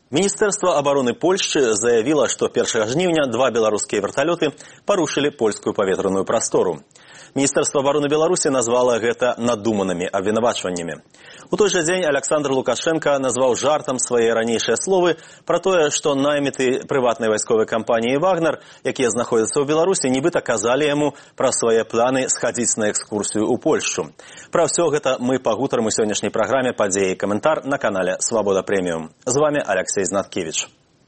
Міністэрства абароны Польшчы заявіла, што 1 жніўня два беларускія верталёты парушылі польскую паветраную прастору. Міністэрства абароны Беларусі назвала гэта надуманымі абвінавачваннямі. У той жа дзень Александр Лукашенко назваў жартам свае ранейшыя словы пра тое, што найміты прыватнай вайсковай кампаніі «Вагнер», якія знаходзяцца ў Беларусі, нібыта казалі яму пра свае планы схадзіць на экскурсію ў Польшчу. Пра ўсё гэта мы пагутарым у сённяшняй праграме «Падзеі і каментар» на канале «Свабода Прэміум». З вами Алексей Знаткевич.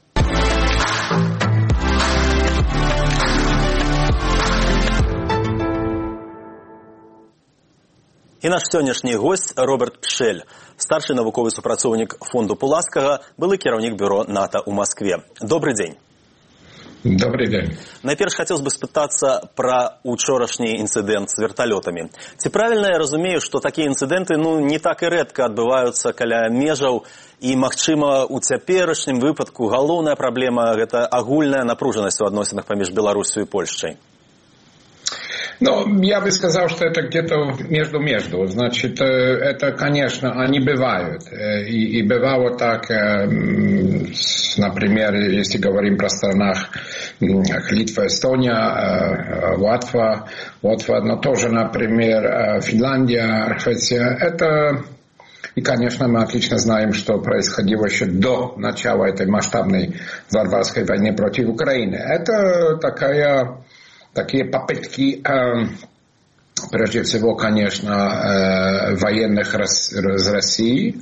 І наш сённяшні госць Роберт Пшэль, старшы навуковы супрацоўнік фонду Пуласкага, былы кіраўнік бюро НАТО ў Маскве. Добрый дзень. Добрый день. Найперш хацелось бы спытацца пра учорашні інцыдэнт з верталётамі. Ці правільна я разумею, што такія інцыдэнты не так і рэдка адбываюцца каля межаў, і, магчыма, у цяперашнім выпадку галоўная праблема – гэта агульная напружанасць у адносінах паміж Беларусью і Польшчай? Ну, я бы сказал, что это где-то между. Значит, это, конечно, они бывают. И бывало так, например, если говорим про странах Литва, Эстония, Латва, но тоже, например, Финляндия, Швеция. Это... И, конечно, мы отлично знаем, что происходило еще до начала этой масштабной варварской войны против Украины. Это такие попытки, прежде всего, конечно, военных из России,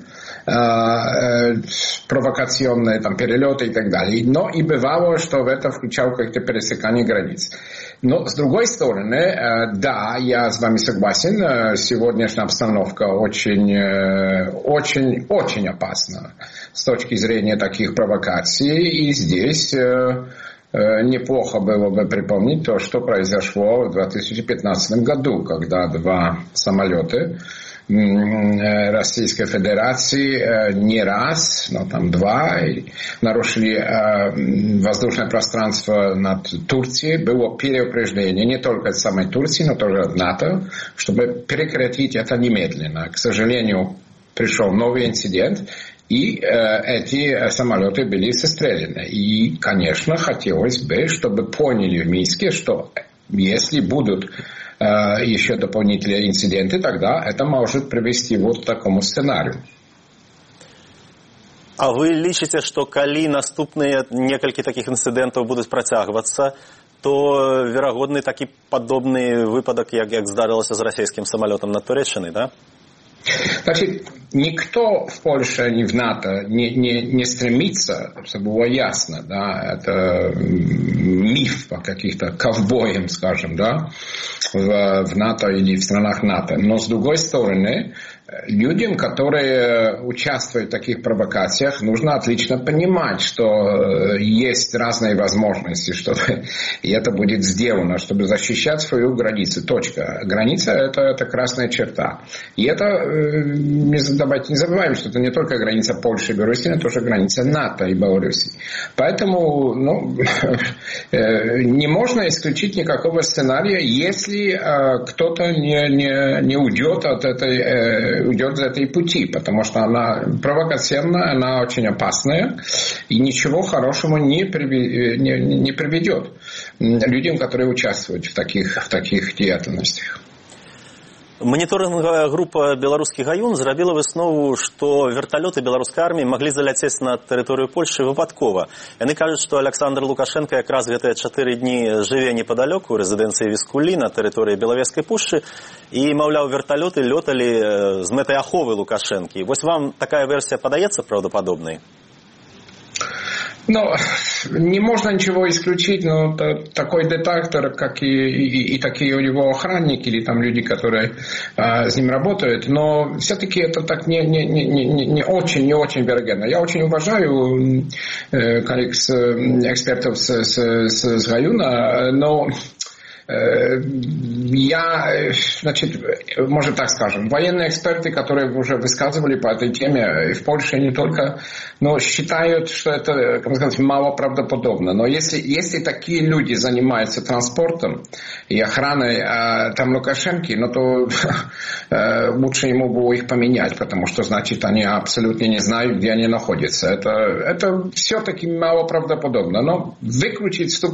провокационные там перелеты и так далее. Но и бывало, что в это включало какие-то пересекания границ. Но, с другой стороны, да, я с вами согласен, сегодняшняя обстановка очень опасна с точки зрения таких провокаций. И здесь... Неплохо было бы припомнить то, что произошло в 2015 году, когда два самолета Российской Федерации не раз, но там два, нарушили воздушное пространство над Турцией. Было предупреждение не только от самой Турции, но тоже от НАТО, чтобы прекратить это немедленно. К сожалению, пришел новый инцидент. И эти самолеты были застрелены. И, конечно, хотелось бы, чтобы поняли в Минске, что если будут еще дополнительные инциденты, тогда это может привести вот к такому сценарию. А вы лічыце, што калі наступныя некалькі такіх інцыдэнтаў будуць працягвацца, то верагодны такі падобны выпадак, як здарылася з расійскім самолетом над Туреччынай, да? Значит, никто в Польше, ни в НАТО не стремится, чтобы было ясно, да, это миф по каких-то ковбоям, скажем, да, в НАТО или в странах НАТО. Но с другой стороны, людям, которые участвуют в таких провокациях, нужно отлично понимать, что есть разные возможности, чтобы и это будет сделано, чтобы защищать свою границу. Точка. Граница – это красная черта. И это, давайте не забываем, что это не только граница Польши и Беларуси, но тоже граница НАТО и Беларуси. Поэтому не можно исключить никакого сценария, если кто-то не уйдет от уйдет за этой пути, потому что она провокационная, она очень опасная и ничего хорошего не приведет людям, которые участвуют в таких деятельностях. Маніторинговая група «Беларускі гаюн» зрабіла выснову, што верталёты беларускай арміі маглі заляцець на тэрыторыю Польшчы выпадкова. Яны кажуць, што Александр Лукашенко якраз гэтыя 4 дні жыве непадалёку ў рэзідэнцыі Віскулі на тэрыторыі Белавежскай пушчы і, маўляў, верталёты лёталі з мэтай аховы Лукашэнкі. Вось вам такая версія падаецца правдападобнай? Ну, не можно ничего исключить, но такой детектор, как и такие у него охранники или там люди, которые с ним работают, но все-таки это так не очень вероятно. Я очень уважаю коллег экспертов с Гаюна, но может так скажем, военные эксперты, которые уже высказывали по этой теме в Польше не только, но считают, что это, как сказать, мало правдоподобно. Но если такие люди занимаются транспортом и охраной там Лукашенко, ну то лучше ему было их поменять, потому что, значит, они абсолютно не знают, где они находятся. Это все-таки мало правдоподобно. Но выключить в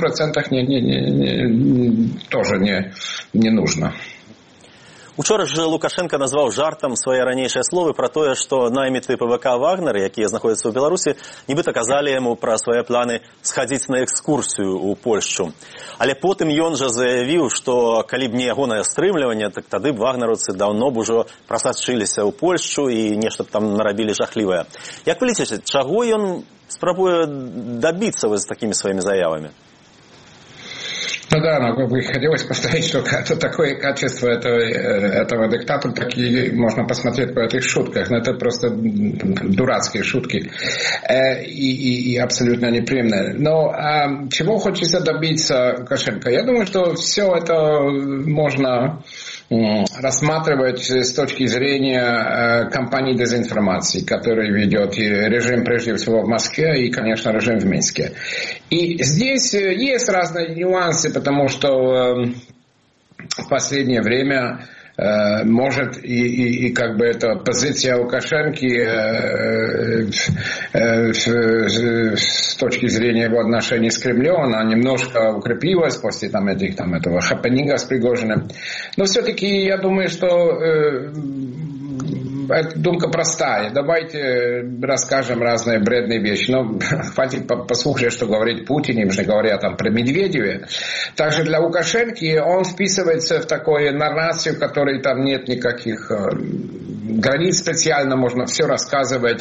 100% тоже не нужно. Учора ж Лукашенко назваў жартам свае ранейшыя словы пра тое, што найміты ПВК «Вагнер», якія знаходзяцца ў Беларусі, нібыта казалі яму пра свае планы схадзіць на экскурсію ў Польшчу. Але потым ён жа заявіў, што калі б не ягонае стрымліванне, так тады б вагнераўцы даўно б ужо прасачыліся ў Польшчу і нешта б там нарабілі жахлівае. Як вы лічыце, чаго ён спрабуе дабіцца з такімі сваімі заявамі? Ну да, но бы хотелось поставить, что это такое качество этого диктатора, такие можно посмотреть по этих шутках, но это просто дурацкие шутки и абсолютно неприемные. Но чего хочется добиться Лукашенко? Я думаю, что все это можно рассматривать с точки зрения кампании дезинформации, которую ведет режим прежде всего в Москве и, конечно, режим в Минске. И здесь есть разные нюансы, потому что в последнее время может и как бы эта позиция Лукашенко с точки зрения его отношений с Кремлем, она немножко укрепилась после этого хэппенинга с Пригожиным. Но все-таки я думаю, что эта думка простая. Давайте расскажем разные бредные вещи. Но хватит послушать, что говорит Путин, им же говорят там про Медведеве. Также для Лукашенко он вписывается в такую наррацию, в которой там нет никаких границ специально, можно все рассказывать.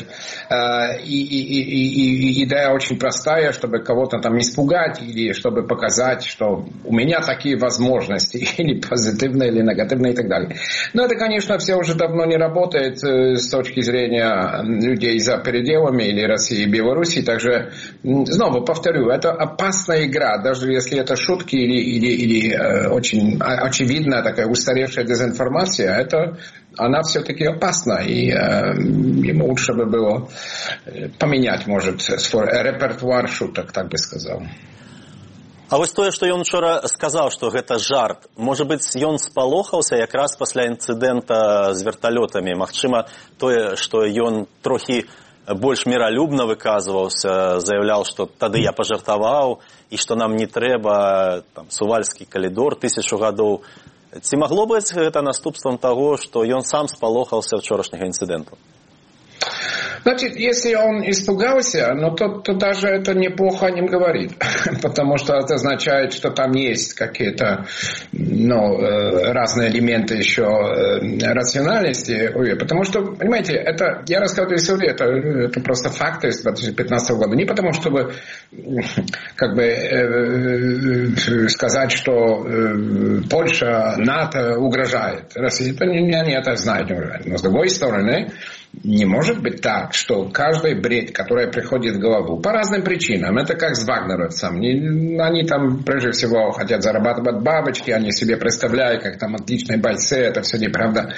И идея очень простая, чтобы кого-то там испугать или чтобы показать, что у меня такие возможности, или позитивные, или негативные и так далее. Но это, конечно, все уже давно не работает с точки зрения людей за пределами или России и Беларуси. Также, снова повторю, это опасная игра, даже если это шутки или очень очевидная такая устаревшая дезинформация, она все-таки опасна, и ему лучше бы было поменять, может, свой репертуар шуток, так бы сказал. А вось тое, што ён учора сказаў, што гэта жарт, можа быць, ён спалохаўся якраз пасля інцыдэнта з верталётамі. Магчыма, тое, што ён трохі больш міралюбна выказваўся, заяўляў, што тады я пажартаваў, і што нам не трэба сувальскі калідор 1000 гадоў. Ці магло быць гэта наступствам таго, што ён сам спалохаўся учорашняга інцыдэнту? Значит, если он испугался, то даже это неплохо о нем говорит. Потому что это означает, что там есть какие-то разные элементы еще рациональности. Потому что, понимаете, это, я рассказываю историю, это просто факты с 2015 года. Не потому, чтобы как бы сказать, что Польша, НАТО угрожает России. Они это знают. Но с другой стороны, не может быть так, что каждый бред, который приходит в голову, по разным причинам, это как с вагнеровцами, они там прежде всего хотят зарабатывать бабочки, они себе представляют, как там отличные бойцы, это все неправда,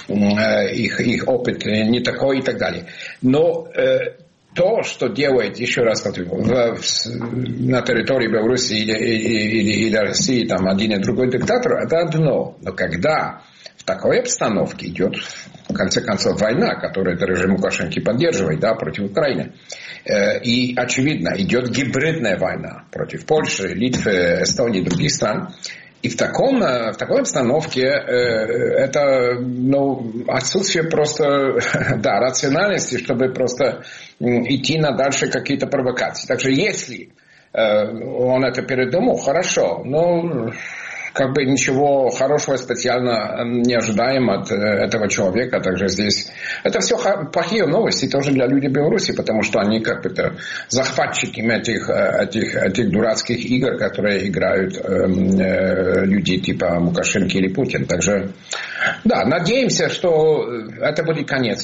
их опыт не такой и так далее. Но то, что делает, еще раз повторю, на территории Беларуси или России там один и другой диктатор, это одно. Но когда в такой обстановке идет, в конце концов, война, которую режим Лукашенко поддерживает, против Украины, и, очевидно, идет гибридная война против Польши, Литвы, Эстонии и других стран, и в такой обстановке это отсутствие просто рациональности, чтобы просто идти на дальше какие-то провокации. Так что если он это передумал, хорошо, но как бы ничего хорошего специально не ожидаем от этого человека. Также здесь это все плохие новости тоже для людей Беларуси, потому что они как бы захватчики этих дурацких игр, которые играют люди типа Лукашенко или Путин. Также да, надеемся, что это будет конец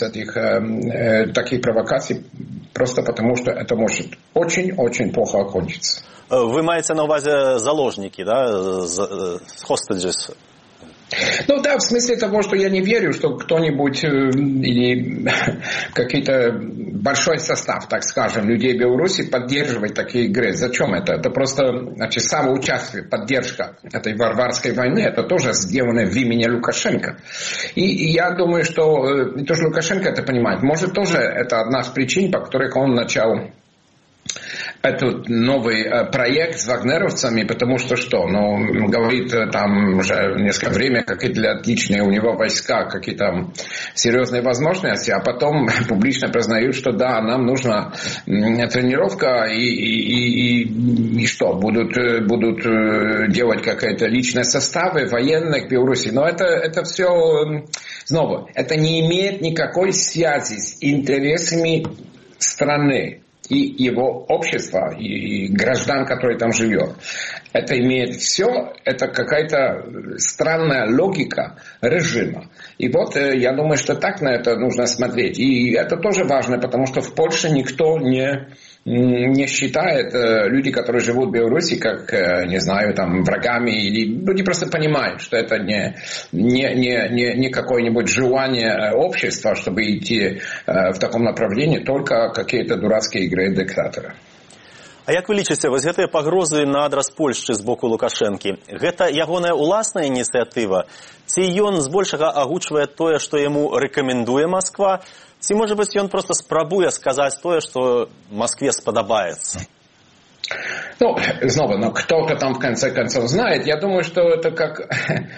таких провокаций, просто потому что это может очень-очень плохо окончиться. Вы маете на увазе заложники, да, hostages? Ну да, в смысле того, что я не верю, что кто-нибудь или какой-то большой состав, так скажем, людей Беларуси поддерживает такие игры. Зачем это? Это просто, значит, самоучастие, поддержка этой варварской войны, это тоже сделано в имени Лукашенко. И я думаю, что не тоже Лукашенко это понимает. Может, тоже это одна из причин, по которой он начал этот новый проект с вагнеровцами, потому что говорит там уже несколько времени, какие для отличные у него войска, какие там серьезные возможности, а потом публично признают, что да, нам нужна тренировка и что, будут делать какие-то личные составы военных в Беларуси. Но это все, снова, это не имеет никакой связи с интересами страны и его общества, и граждан, которые там живет. Это имеет все, это какая-то странная логика режима. И вот я думаю, что так на это нужно смотреть. И это тоже важно, потому что в Польше никто не считает люди, которые живут в Беларуси, как, не знаю, там, врагами, или люди просто понимают, что это не какое-нибудь желание общества, чтобы идти в таком направлении, только какие-то дурацкие игры диктатора. А як вы лічыце, вось гэтыя пагрозы на адрас Польшчы з боку Лукашэнкі, гэта ягоная ўласная ініцыятыва? Ці ён збольшага агучвае тое, што яму рэкамендуе Москва? Ці, можа быць, ён просто спрабуе сказаць тое, што Москве спадабаецца? Ну, снова, но кто-то там в конце концов знает. Я думаю, что это как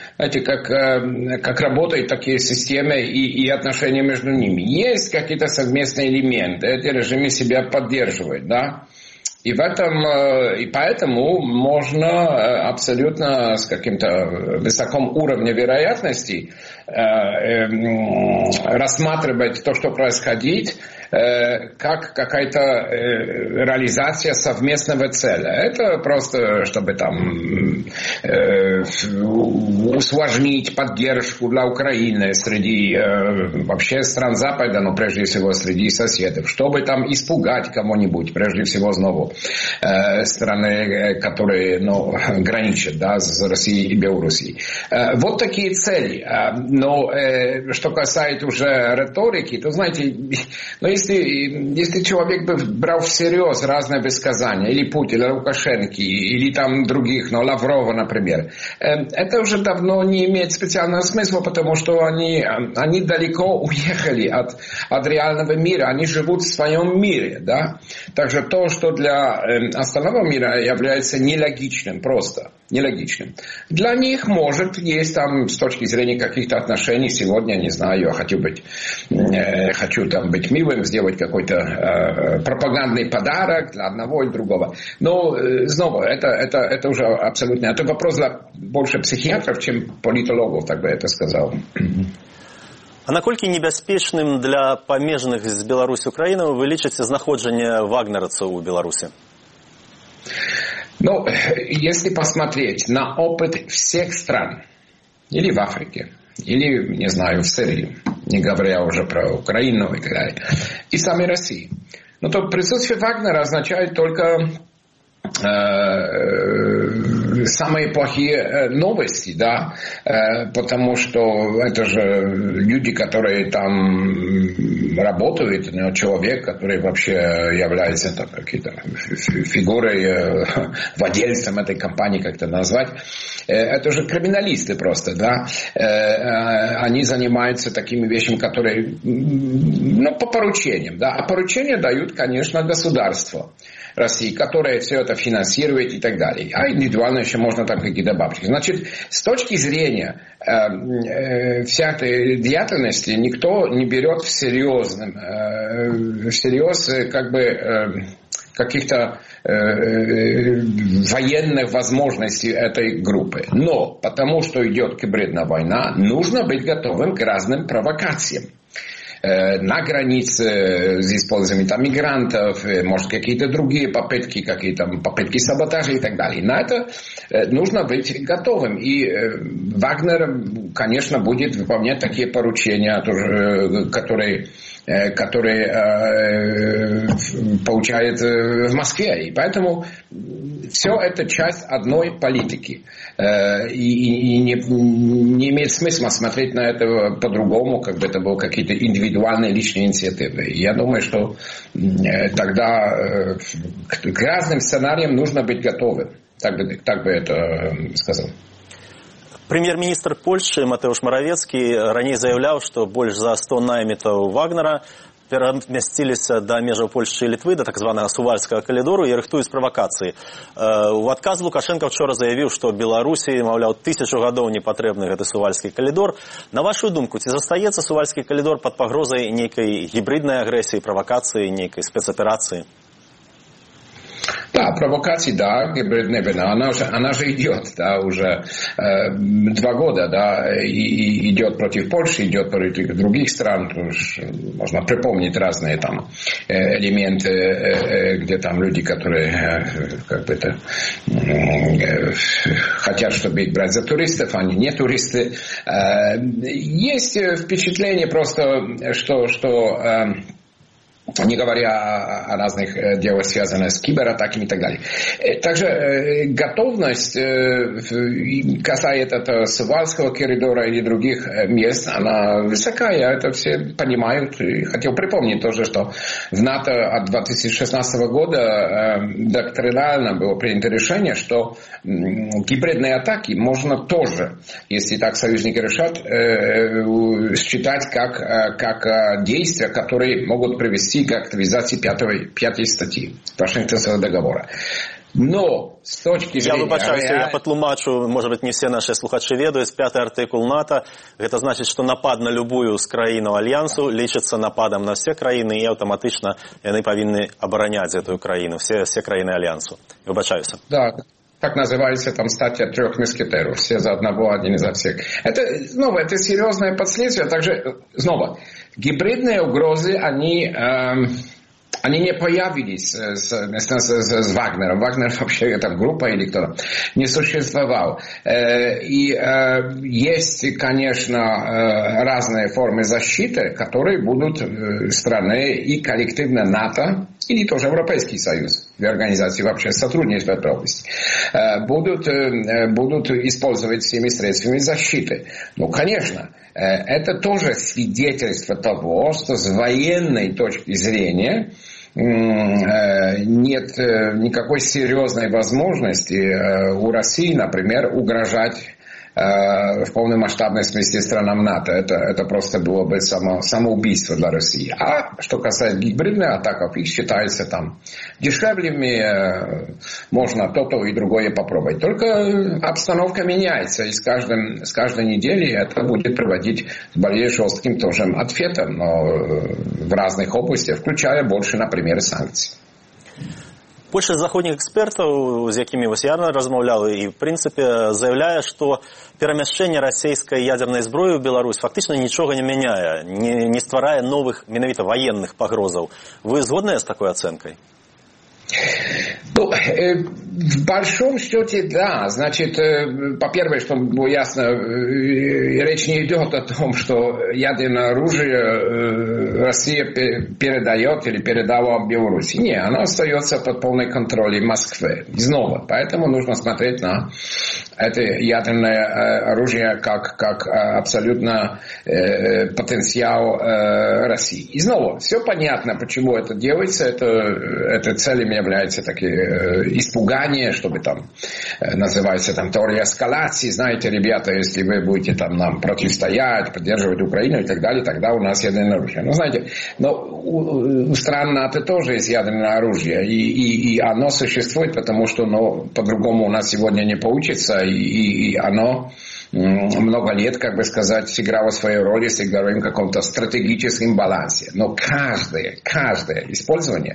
работают такие системы и отношения между ними. Есть какие-то совместные элементы, эти режимы себя поддерживают, да. И поэтому можно абсолютно с каким-то высоким уровнем вероятности рассматривать то, что происходит, как какая-то реализация совместного цели. Это просто, чтобы там усложнить поддержку для Украины среди вообще стран Запада, но прежде всего среди соседов, чтобы там испугать кого-нибудь, прежде всего снова страны, которые граничат, да, с Россией и Белоруссией. Вот такие цели. Но что касается уже риторики, то знаете, если человек бы брал всерьез разные высказания, или Путина, или Лукашенко, или там других, Лаврова, например, это уже давно не имеет специального смысла, потому что они далеко уехали от реального мира, они живут в своем мире, да. Также то, что для остального мира является нелогичным, просто нелогичным. Для них, может, есть там с точки зрения каких-то отношений, сегодня, не знаю, я хочу там быть милым, сделать какой-то пропагандный подарок для одного и другого. Но снова, это уже абсолютно, это вопрос для больше психиатров, чем политологов, так бы это сказал. А наколькі небяспечным для памежных з Беларусі Украіны вы лічыце знаходжанне вагнераўцаў у Беларусі? Ну, если посмотреть на опыт всех стран, или в Африке, или, не знаю, в Сирии, не говоря уже про Украину и так далее, и самой России, то присутствие Вагнера означает только самые плохие новости, да, потому что это же люди, которые там работают, человек, который вообще является там, какой-то фигурой, владельцем этой компании, как это назвать, это же криминалисты просто, да, они занимаются такими вещами, которые, по поручениям, да, а поручения дают, конечно, государство России, которое все это финансирует и так далее. А индивидуально еще можно там какие-то бабки. Значит, с точки зрения вся этой деятельности никто не берет всерьез каких-то военных возможностей этой группы. Но потому что идет гибридная война, нужно быть готовым к разным провокациям. На границе с использованием там мигрантов, может какие-то другие попытки саботажа и так далее. На это нужно быть готовым. И Вагнер, конечно, будет выполнять такие поручения, которые получает в Москве. И поэтому все это часть одной политики. И не имеет смысла смотреть на это по-другому, как бы это были какие-то индивидуальные личные инициативы. Я думаю, что тогда к разным сценариям нужно быть готовым. Так бы это сказал. Прэм'ер-міністр Польшчы Матеуш Маравецкі раней заяўляў, што больш за 100 наймітаў Вагнера перамясціліся да межаў Польшчы і Літвы, да так званага Сувальскага калідору і рыхтуюць правакацыі. У адказ Лукашенко вчора заявіў, што Беларусі, маўляў, 1000 гадоў не патрэбны гэты Сувальскі калідор. На вашу думку, ці застаецца Сувальскі калідор пад пагрозай нейкай гібриднай агрэсіі, правакацыі, нейкай спецаперацыі? Да, провокации, да, гибридная война, она же идет, да, уже 2 года, да, и идет против Польши, идет против других стран, можно припомнить разные там элементы, где там люди, которые как бы это хотят, чтобы их брать за туристов, они не туристы. Есть впечатление просто, что не говоря о разных делах, связанных с кибератаками и так далее. Также готовность, касается это Сувальского коридора или других мест, она высокая, это все понимают. И хотел припомнить тоже, что в НАТО от 2016 года доктринально было принято решение, что гибридные атаки можно тоже, если так союзники решат, считать как действия, которые могут привести к активизации 5 статьи Вашингтонского договора. Но с точки зрения... Я патлумачу, может быть, не все наши слухачи ведают, 5-й артикул НАТО, это значит, что напад на любую з країну Альянсу лічится нападом на все країны, и автоматично они повинны оборонять эту країну, все країны Альянсу. Вибачаюся. Да. Так называется там статья 3 мушкетеров. Все за одного, один за всех. Это серьезное последствие. Также, гибридные угрозы, они не появились с Вагнером. Вагнер вообще там группа или кто-то не существовал. И есть, конечно, разные формы защиты, которые будут страны и коллективно НАТО, или тоже Европейский Союз, в организации вообще сотрудничества в этой области, будут использовать всеми средствами защиты. Ну, конечно, это тоже свидетельство того, что с военной точки зрения нет никакой серьезной возможности у России, например, угрожать в полномасштабной смысле странам НАТО. Это просто было бы самоубийство для России. А что касается гибридных атак, их считается там дешевле, можно то и другое попробовать. Только обстановка меняется, и с каждой недели это будет приводить к более жестким тоже ответам, но в разных областях, включая больше, например, санкций. Большасць заходніх экспертаў, з якімі я размаўляў, і в прынцыпе заяўляе, што перамяшчэнне расійскай ядзернай зброі ў Беларусь фактычна нічога не мяняе, не стварае новых менавіта военных пагрозаў. Вы згодныя з такой ацэнкай? Ну, в большом счете, да. Значит, по-первых, чтобы было ясно, речь не идет о том, что ядерное оружие Россия передает или передала Беларуси. Не, оно остается под полным контролем Москвы. И снова. Поэтому нужно смотреть на это ядерное оружие как абсолютно потенциал России. И снова, все понятно, почему это делается. Это целью является такие испугание, чтобы там называется там теория эскалации. Знаете, ребята, если вы будете там нам противостоять, поддерживать Украину и так далее, тогда у нас ядерное оружие. Ну, знаете, но у стран НАТО тоже есть ядерное оружие, и оно существует, потому что по-другому у нас сегодня не получится, и оно много лет, как бы сказать, сыграло свою роль, если говорим о каком-то стратегическом балансе. Но каждое использование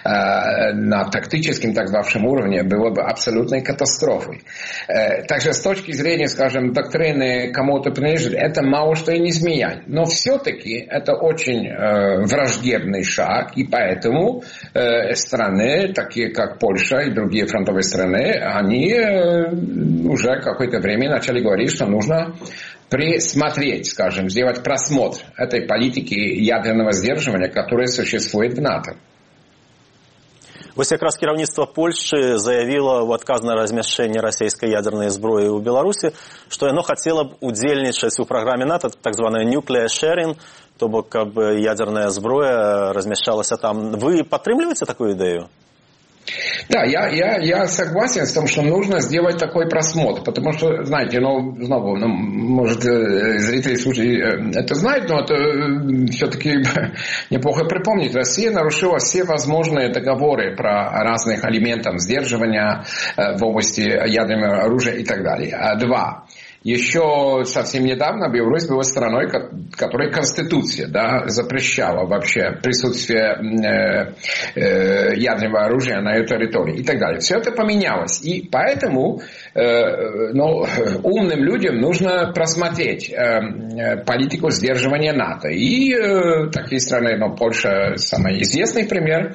на тактическом, так звавшем уровне было бы абсолютной катастрофой. Также с точки зрения, скажем, доктрины кому-то принадлежит, это мало что и не изменяет. Но все-таки это очень враждебный шаг, и поэтому страны, такие как Польша и другие фронтовые страны, они уже какое-то время начали говорить, что нужно присмотреть, скажем, сделать просмотр этой политики ядерного сдерживания, которая существует в НАТО. Вось якраз кіраўніцтва Польшчы заявіла ў адказ на размяшчэнне расійскай ядернай зброі ў Беларусі, што яно хацела б удзельнічаць у праграме НАТО, так званая nuclear sharing, то бок, каб ядерная зброя размяшчалася там. Вы падтрымліваеце такую ідэю? Да, я согласен с тем, что нужно сделать такой просмотр, потому что, знаете, может, зрители это знают, но это все-таки неплохо припомнить. Россия нарушила все возможные договоры про разных элементов сдерживания в области ядерного оружия и так далее. Еще совсем недавно Беларусь была страной, которой Конституция запрещала вообще присутствие ядерного оружия на ее территории и так далее. Все это поменялось. И поэтому умным людям нужно просмотреть политику сдерживания НАТО. И такие страны, Польша самый известный пример,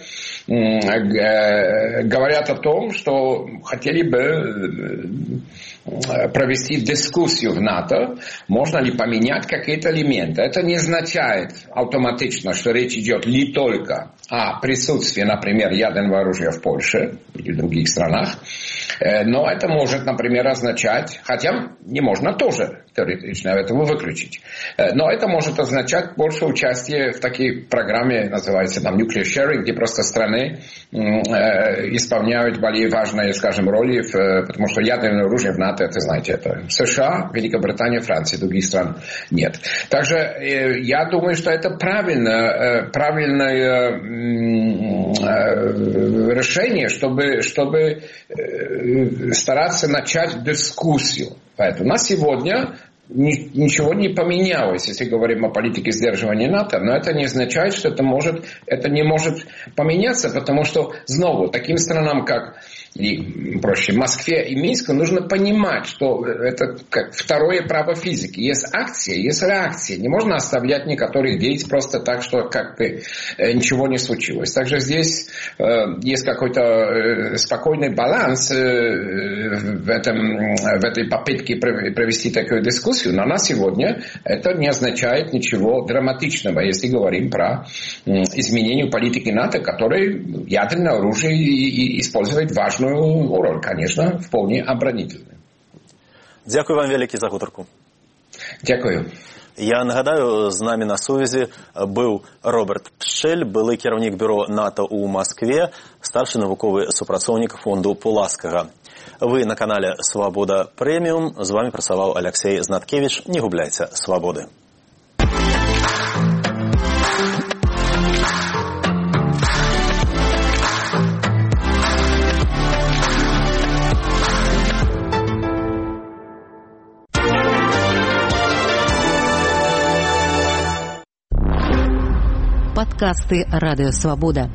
говорят о том, что хотели бы провести дискуссию в НАТО, можно ли поменять какие-то элементы. Это не означает автоматично, что речь идет не только о присутствии, например, ядерного оружия в Польше или в других странах, но это может, например, означать, хотя не можно тоже теоретично этого выключить, но это может означать больше участия в такой программе, называется там nuclear sharing, где просто страны исполняют более важные, скажем, роли, потому что ядерное оружие в НАТО, это, знаете, это США, Великобритания, Франция, других стран нет. Также я думаю, что это правильное решение, чтобы стараться начать дискуссию. Поэтому на сегодня ничего не поменялось, если говорим о политике сдерживания НАТО, но это не означает, что это не может поменяться, потому что снова таким странам, как Москве и Минску, нужно понимать, что это как второе право физики. Есть акция, есть реакция. Не можно оставлять некоторых действий просто так, что как бы ничего не случилось. Также здесь есть какой-то спокойный баланс в этой попытке провести такую дискуссию. Но на сегодня это не означает ничего драматичного, если говорим про изменение политики НАТО, которое ядерное оружие использует важную роль, конечно, вполне оборонительную. Дякую вам вялікі за гутарку. Дякую. Я нагадаю, з намі на сувязі быў Роберт Пшэль, былы кіраўнік бюро НАТО ў Маскве, старшы навуковы супрацоўнік фонду Пуласкага. Вы на канале «Свабода Прэміум». З вами працаваў Алексей Знаткевич. Не губляйце свабоды. Подкасты «Радио Свобода».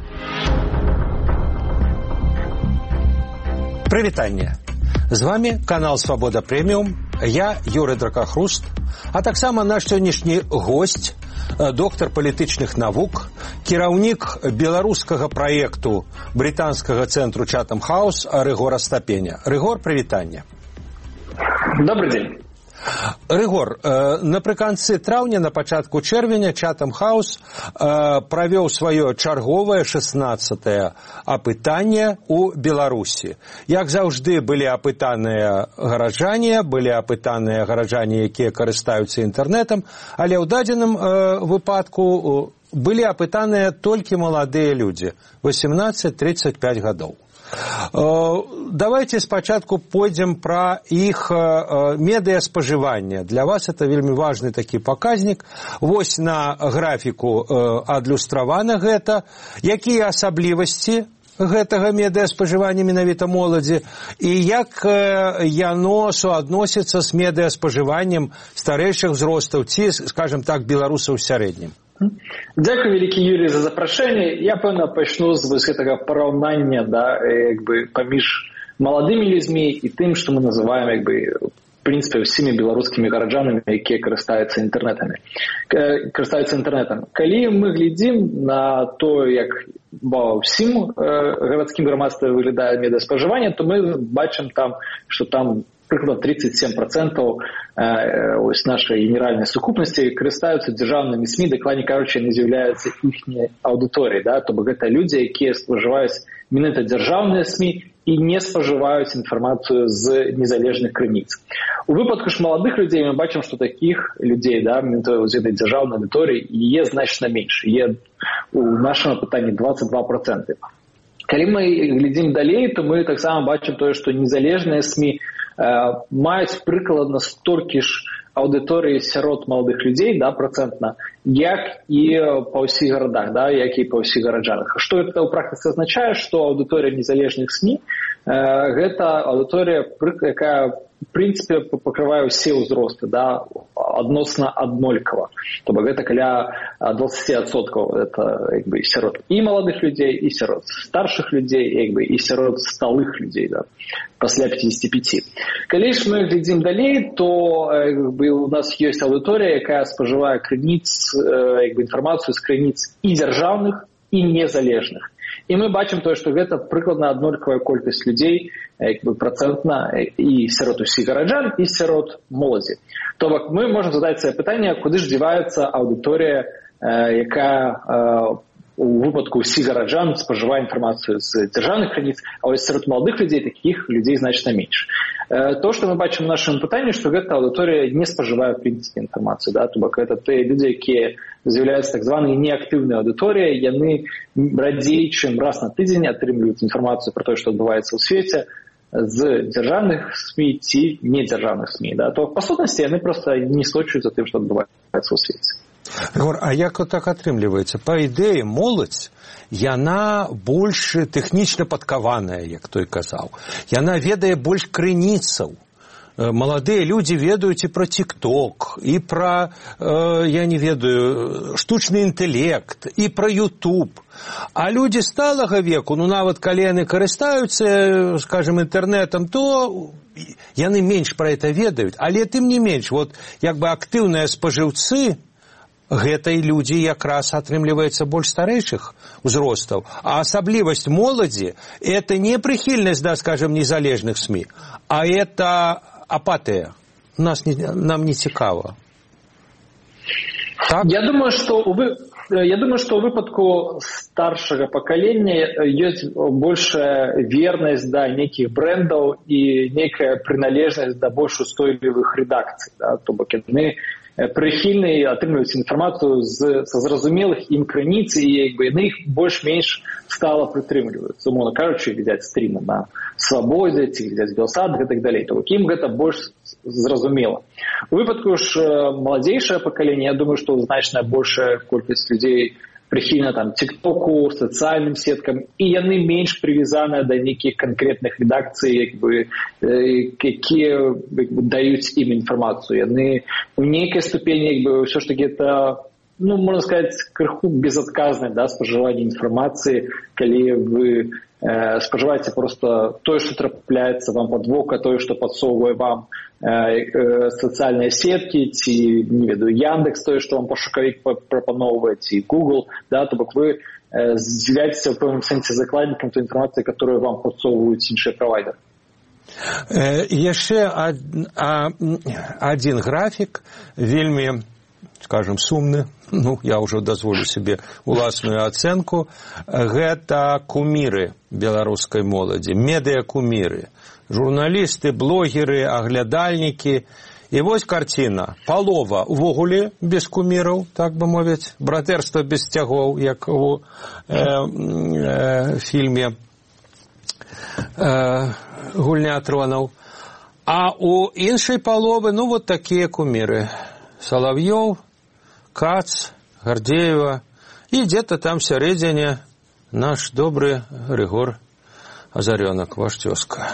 Прывітанне. З вами канал «Свобода Премиум». Я Юрий Дракахруст, а таксама наш сённяшні гость, доктор палітычных навук, кіраўнік беларускага праекту британскага цэнтру Chatham House Рыгор Астапеня. Рыгор, прывітанне. Добрый день. Рыгор, напрыканцы траўня, на пачатку чэрвеня Chatham House правёў сваё чарговае 16-е апытанне ў Беларусі. Як заўжды былі апытаныя гараджане, якія карыстаюцца інтэрнэтам, але ў дадзеным выпадку былі апытаныя толькі маладыя людзі, 18-35 гадоў. Давайте спачатку пойдзем пра іх медыаспажыванне. Для вас это вельмі важны такі паказнік. Вось на графіку адлюстравана гэта. Якія асаблівасці гэтага медыаспажывання менавіта моладзі і як яно суадносіцца з медыаспажываннем старэйшых узростаў ці, скажем так, беларусаў у сярэднім? Дзякуй, вялікі Юрий, за запрашэнне. Я, пэўна, пачну з гэтага параўнання, паміж маладымі людзьмі і тым, што мы называем, в прынцыпе, ўсімі беларускімі гараджанамі, якія карыстаюцца інтэрнэтам. Калі мы глядзім на то, як ва ўсім гарадскім грамадстве выглядае медыаспажыванне, то мы бачым там, што там прыкладна 37% ось нашай генеральнай сукупнасці карыстаюцца дзяржаўнымі СМІ, дакладней кажучы, яны з'яўляюцца іхняй аўдыторыяй, да? То бок гэта людзі, якія спажываюць менавіта дзяржаўныя СМІ і не спажываюць інфармацыю з незалежных крыніц. У выпадку ж маладых людзей мы бачым, што такіх людзей, да, з гэтай дзяржаўнай аўдыторыі є значна менш. Є у нашым апытанні 22%. Калі мы глядзім далей, то мы таксама бачым тое, што незалежныя СМІ маюць прыкладна столькі ж аўдыторыі сярод маладых людзей, да, працэнтна, як і па ўсіх гарадах, да, як і па ўсіх гараджанах. Што гэта ў практыцы азначае, што аўдыторыя незалежных СМІ гэта аўдыторыя, якая в прынцыпе пакрывае ўсе ўзросты, да, адносна аднолькава. То бок гэта каля 20% это як бы сярод і маладых людзей, і сярод старшых людзей, як бы і сярод сталых людзей, да, пасля 55. Калі ж мы глядзім далей, то як бы у нас ёсць аўдыторыя, якая спажывае крыніц, як бы інфармацыю з крыніц і дзяржаўных, і незалежных. І мы бачым тое, што гэта прыкладна аднолькавая колькасць людзей, як бы працэнтна і сярод усіх гараджан, і сярод моладзі. То бок мы можам задаць сабе пытанне, куды ж дзіваецца аўдыторыя, якая у выпадку ўсіх гараджан спажывае інфармацыю з дзяржаўных крыніц, а вось сярод маладых людзей такіх людзей значна менш. То, што мы бачым у нашым пытанні, што гэта аўдыторыя не спажывае в прынцыпе інфармацыю, да? То бок гэта тыя людзі, якія з'яўляюцца так званай неактыўнай аўдыторыяй, яны радзей, чым раз на тыдзень атрымліваюць інфармацыю пра тое, што адбываецца ў свеце з дзяржаўных СМІ ці недзяржаўных СМІ. Да? То па сутнасці яны проста не сочуюць за тым, што адбываецца ў свеце. А як так атрымліваецца? Па ідэі, моладзь, яна больш тэхнічна падкаваная, як той казаў. Яна ведае больш крыніцаў. Маладыя людзі ведаюць і пра TikTok, і пра, я не ведаю, штучны інтэлект, і пра YouTube. А людзі сталага веку, ну нават калі яны карыстаюцца, скажем, інтэрнэтам, то яны менш пра гэта ведаюць. Але тым не менш, вот, як бы актыўныя спажыўцы, гэтай людзі якраз атрымліваецца больш старэйшых узростаў. А асаблівасць моладзі – это не прыхільнасць да, скажем, незалежных СМІ, а это апатыя. Нам не цікава. Так? Я думаю, што ў выпадку старшага пакалення ёсць большая вернасць да нейкіх брэндаў і нейкая прыналежнасць да больш устойлівых рэдакцый. Да? То бок яны прыхільныя атрымліваюць інфармацыю са зразумелых ім крыніц, і як бы яны іх больш-менш стала прытрымліваюцца. Умоўна кажучы, глядзяць стрімы на Свабодзе ці глядзяць Белсат і так далей. То ім гэта больш зразумела. У выпадку ж маладзейшае пакаленне, я думаю, што значная большая колькасць людзей прыхільна там TikTok, сацыяльным сеткам, і яны менш прывязаныя да нейкіх канкрэтных рэдакцый, якія даюць ім інфармацыю. Яны у нейкай ступені ўсё ж таки это, ну, можна сказаць, крыху безадказнае, да, спажыванне інфармацыі, калі вы спажываеце просто тое, што трапляецца вам пад вока, тое, што падсоўвае вам сацыяльныя сеткі, ці, не ведаю, Яндекс, тое, што вам пошукавік прапаноўвае, ці Google, да, то бок вы з'яўляецеся ў пэўным сэнсе закладнікам той інфармацыі, которую вам падсоўваюць іншыя правайдеры. Яшчэ адзін графік, вельмі, скажем, сумны, ну, я ўжо дазволю себе уласную ацэнку, гэта куміры беларускай моладзі, медыа-куміры, журналісты, блогеры, аглядальнікі. І вось карціна. Палова увогуле без куміраў, так бы мовіць, братэрства без сцягоў, як у фільме «Гульня тронаў». А у іншай паловы, ну, вот такія куміры. Салав'ёў, Кац, Гардзеева і где-то там сярэдзіне наш добры Рыгор Азарёнак, ваш цёзка.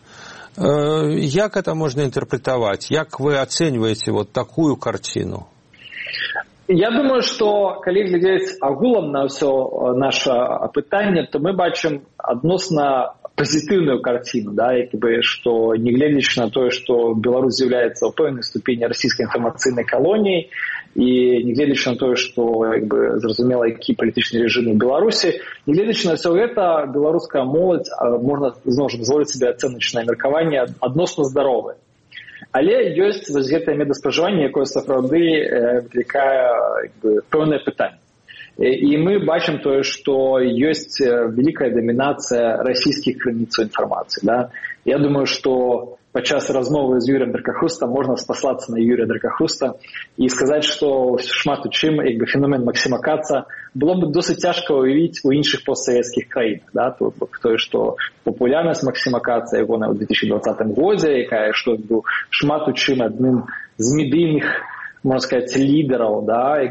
Як это можна інтэрпрэтаваць? Як вы ацэньваеце вот такую карціну? Я думаю, што калі глядзець агулам на ўсё наша апытанне, то мы бачым адносна пазітыўную карціну, да, як бы, што нягледзячы на тое, што Беларусь з'яўляецца ў пэўнай ступені расійскай інфармацыйнай калоніяй, і нягледзячы на тое, што як бы, зразумела, які палітычны рэжым у Беларусі, нягледзячы на ўсё гэта, беларуская моладзь, можна зноў жа дазволіць сабе ацэначнае меркаванне, адносна здаровае. Але ёсць вось гэтае медаспажыванне, якое сапраўды выклікае пэўнае пытанне. І мы бачым тое, што ёсць вялікая дамінацыя расійскіх крыніцаў інфармацыі. Да? Я думаю, што падчас размовы з Юрыем Дракахустам можна спаслацца на Юрия Дракахуста і сказаць, што шмат у чым феномен Максима Каца было б досыць цяжка ўявіць у іншых постсавецкіх краінах. Да? Тое, што папулярнасць Максима Каца яго на 2020 годзе, якая што шмат у чым адным з медыйных, можно сказать, лидеров, да,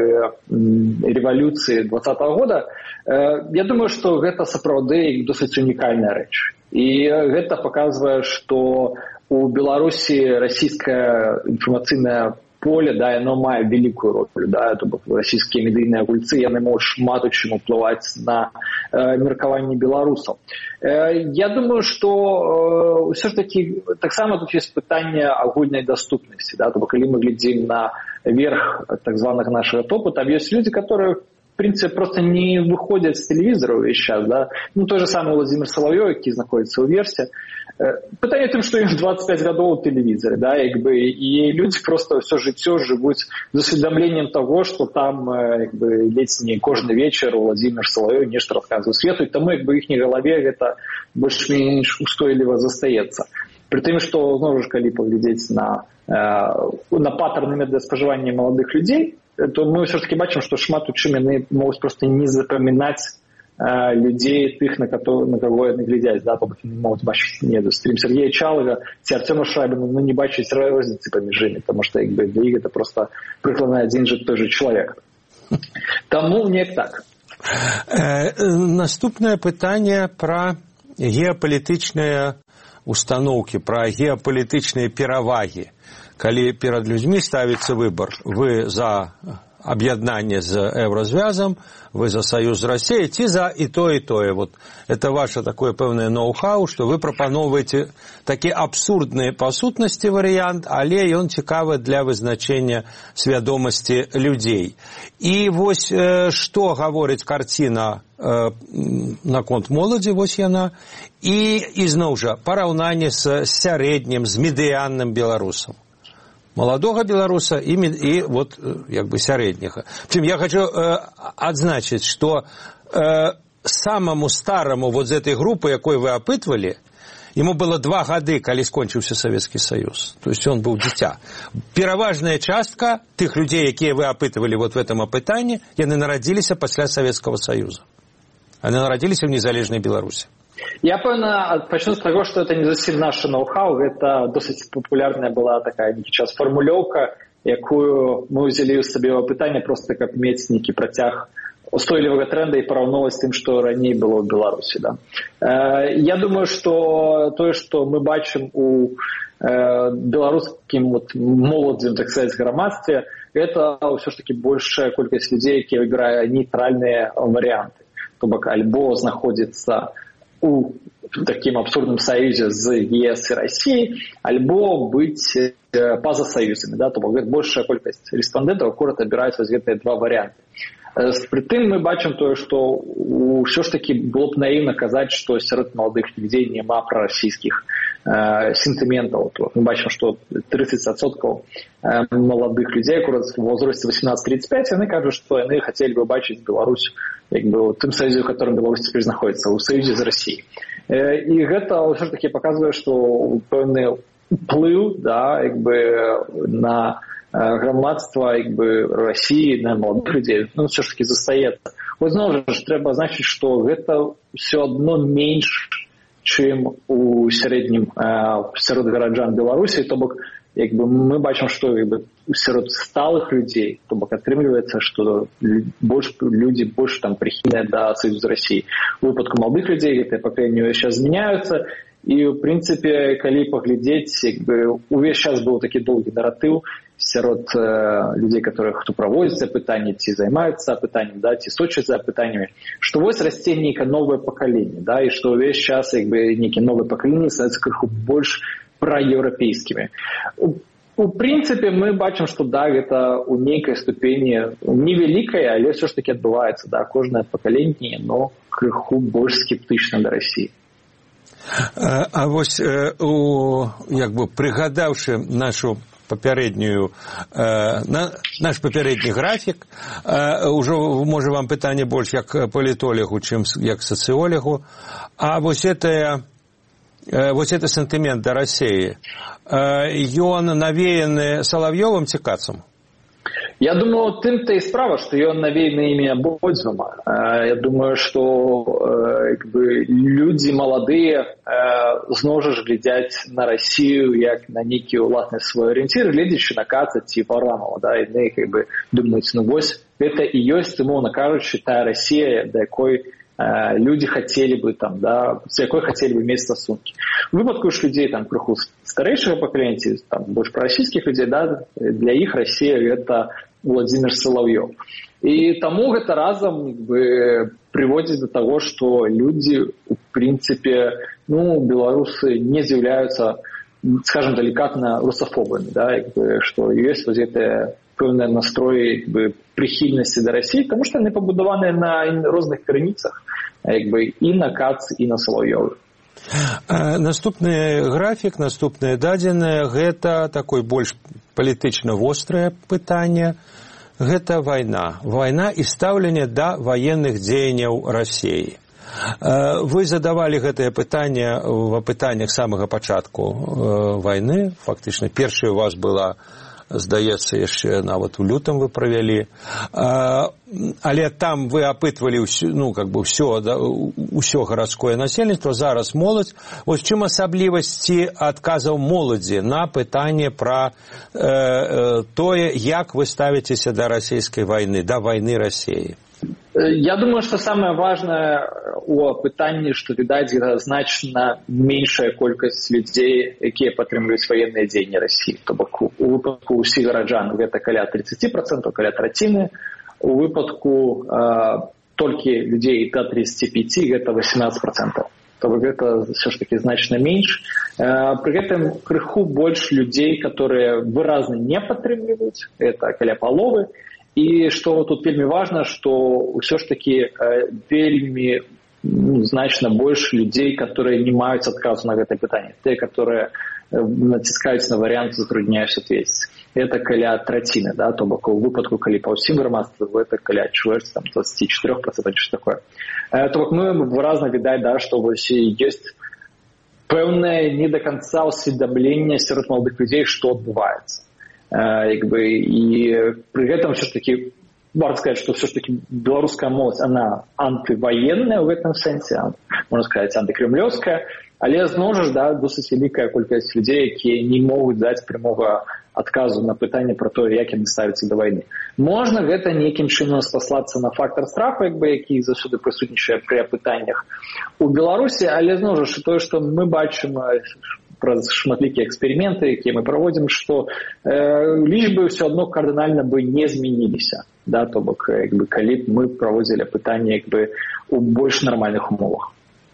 революции 20-го года, я думаю, что это сапраўды досыць унікальная рэч. І гэта паказвае, што у Беларусі расійскае інфармацыйнае поле, да, яно мае вялікую ролю, да, то бок расійскія медыйныя гульцы, яны могуць шмат у чым уплываць на меркаванне беларусаў. Я думаю, што ўсё ж такі таксама тут ёсць пытанне агульнай даступнасці, да, то бок калі мы глядзім на верх так званых нашага топу, там ёсць людзі, которые в принципе просто не выходят с телевизора весь час, да. Ну, той же самый Владимир Соловьев, который находится у Версе. Пытание в том, что им 25 годов у телевизора, да, и люди просто все жыццё живут с усведомлением того, что там ледзь не кожны вечер Владимир Соловьев нешта рассказывает свету, и тому в их голове это больш-менш устойліва застаецца. При тым, што, зноў ж, калі паглядзець на паттерны медыаспажывання маладых людзей, то мы все-таки бачим, что шмат у чым яны могуць просто не запамінаць людзей тых, на кого яны глядзяць, да, то не могуць бачыць стрим Сергея Чалага ці Артема Шайбина, но не бачыць розніцы паміж імі, потому что для іх это просто прыкладна адзін же той же чалавек. Таму неяк так. Наступнае пытанне пра геапалітычныя установкі, пра геапалітычныя перавагі. Калі перад людзьмі ставіцца выбар, вы за аб'яднанне з еўразвязам, вы за саюз з Расіяй, ці за і тое. Вот это ваше такое пэўнае ноу-хау, што вы прапаноўваеце такі абсурдны па сутнасці варыянт, але ён цікавы для вызначэння свядомасці людзей. І вось што гаворыць карціна наконт моладзі, вось яна, і зноў жа параўнанне з сярэднім, з медыянным беларусам. Молодого белоруса и вот как бы среднего. Причем я хочу отзначить, что самому старому вот из этой группы, якой вы опытывали, ему было 2 гады, когда скончился Советский Союз. То есть он был дитя. Пераважная частка тех людей, которые вы опытывали вот в этом опытании, они народились после Советского Союза. Они народились в незалежной Беларуси. Я, пэўна, пачну з таго, што это не зусім наша ноу-хау, гэта досыць папулярная была такая нейкі час фармулёўка, якую мы ўзялі ў сабе ў апытанне проста каб мець нейкі працяг устойлівага трэнда і параўноўваць з тым, што раней было ў Беларусі. Да. Я думаю, што тое, што мы бачым у беларускім моладзевым, так сказаць, грамадстве, гэта ўсё ж такі большая колькасць людзей, якія выбірае нейтральныя варыянты. То бок альбо знаходзіцца у таким абсурдным союзе з ЕС и Россией, альбо быть поза союзами, да, то большая колькасць респондентаў акурат абіраюць вось гэтыя 2 варианты. Притым мы бачым тое, што ўсё ж таки было б наіўна казаць, што сярод маладых людзей няма прарасійскіх сентыментаў. Мы бачым, што 30% маладых людзей акурат в возрасте 18-35, яны кажуць, што яны хацелі бы бачыць Беларусь у тым саюзе, у котором Беларусь цяпер знаходзіцца, у саюзе з Расіяй. І гэта ўсё ж таки паказвае, што пэўны уплыў, да, на грамадства Расіі, на маладых людзей, ну, ўсё ж таки застаецца. Вось зноў жа трэба значыць, што гэта ўсё адно менш, чым у сярэднім сярод гараджан Беларусі, то бок мы бачым, што сярод сталых людзей, то бок атрымліваецца, што людзі больш там прыхільныя да саюзу з Расіяй. У выпадку маладых людзей гэтыя пакаленні зараз змяняюцца, і ў прынцыпе, калі паглядзець, увесь час быў такі доўгі наратыў сярод людзей, хто праводзіць апытанні, ці займаюцца апытаннем, да, ці сочаць за апытаннямі, што вось расце нейкае новае пакаленне, да, і што ўвесь час нейкія новыя пакаленні становяцца крыху больш праеўрапейскімі. У прынцыпе, мы бачым, што да, гэта ў нейкай ступені невялікай, але ўсё ж таки адбываецца, да, кожнае пакаленне, но крыху больш скептычна да Расіі. А вось прыгадаўшы наш папярэдні графік, ужо можа вам пытанне больш як палітолегу, чым як сацыёлегу, а вось это сентымент да Расіі, ён навеяны Салав'ёвым ці Кацам? Я думаю, тым-то і справа, што ён навеяны імі абодвума. Я думаю, што людзі маладыя зноў жа глядзяць на Расію як на нейкі ўласны свой арыенцір, гледзячы на Каца ці Варамова, да, і думаюць, ну вось гэта і ёсць, умоўна кажучы, тая Расія, да якой людзі хацелі бы там, да, з якой хацелі бы мець стасункі. У выпадку ж людзей там крыху старэйшага пакалення, там больш прарасійскіх людзей, да, для іх Расія гэта Владзімір Салаўёў. І таму гэта разам прыводзіць да таго, што людзі, у прынцыпе, беларусы не з'яўляюцца, скажем, далікатна русафобамі, да, што ёсць вось гэтыя пэўныя настроі прыхільнасці да Расіі, таму што яны пабудаваныя на розных крыніцах, і на Кац, і на Салаўёве. Наступны графік, наступныя дадзеныя, гэта такое больш палітычна вострае пытанне, гэта вайна. Вайна і стаўленне да ваенных дзеянняў Расіі. Вы задавалі гэтае пытанне в апытаннях самага пачатку вайны, фактычна першая у вас была, здаецца, яшчэ нават у лютым вы правялі, але там вы апытвалі ўсё гарадское насельніцтва, зараз моладзь. Вось чым асаблівасці адказаў моладзі на пытанне пра тое, як вы ставіцеся да расійскай вайны, да вайны Расіі? Я думаю, что самое важное у пытанні, што, відаць, значна меншая колькасць людзей, якія падтрымліваюць ваенныя дзеянні Расіі. То бок у выпадку ўсіх гараджан гэта каля 30%, каля траціны. У выпадку толькі людзей да 35% гэта 18%. То бок гэта ўсё ж таки значна менш. Пры гэтым крыху больш людзей, которые выразна не падтрымліваюць, это каля паловы. І што тут вельмі важна, што ўсё ж такі вельмі значна больш людзей, которые не маюць адказу на гэтае пытанне. Те, которые націскаюць на варыянт «затрудняюсь ответить». Это каля траціны, да, то бок у выпадку, калі па ўсім грамадстве, это каля чвэрць, там, 24%, что такое. То бок мы выразна відаць, да, што вось ёсць пэўнае не до конца усведамленне сярод маладых людзей, што адбываецца. И при этом все-таки можно сказать, что все-таки белорусская молодь, она антивоенная в этом сенсе, можно сказать, антикремлевская, але зноў жа, да, досыць вялікая колькасць людзей, якія не могуць даць прямога адказу на пытанне пра тое, як яны ставяцца да вайны. Можна гэта нейкім чынам спаслацца на фактор страху, які заўсёды прысутнічае пры апытаннях у Беларусі, але зноў жа тое, што мы бачым праз шматлікія эксперыменты, якія мы праводзім, што лічбы ўсё адно кардынальна бы не змяніліся, да, то бок калі б мы праводзілі апытанне у больш нармальных умовах.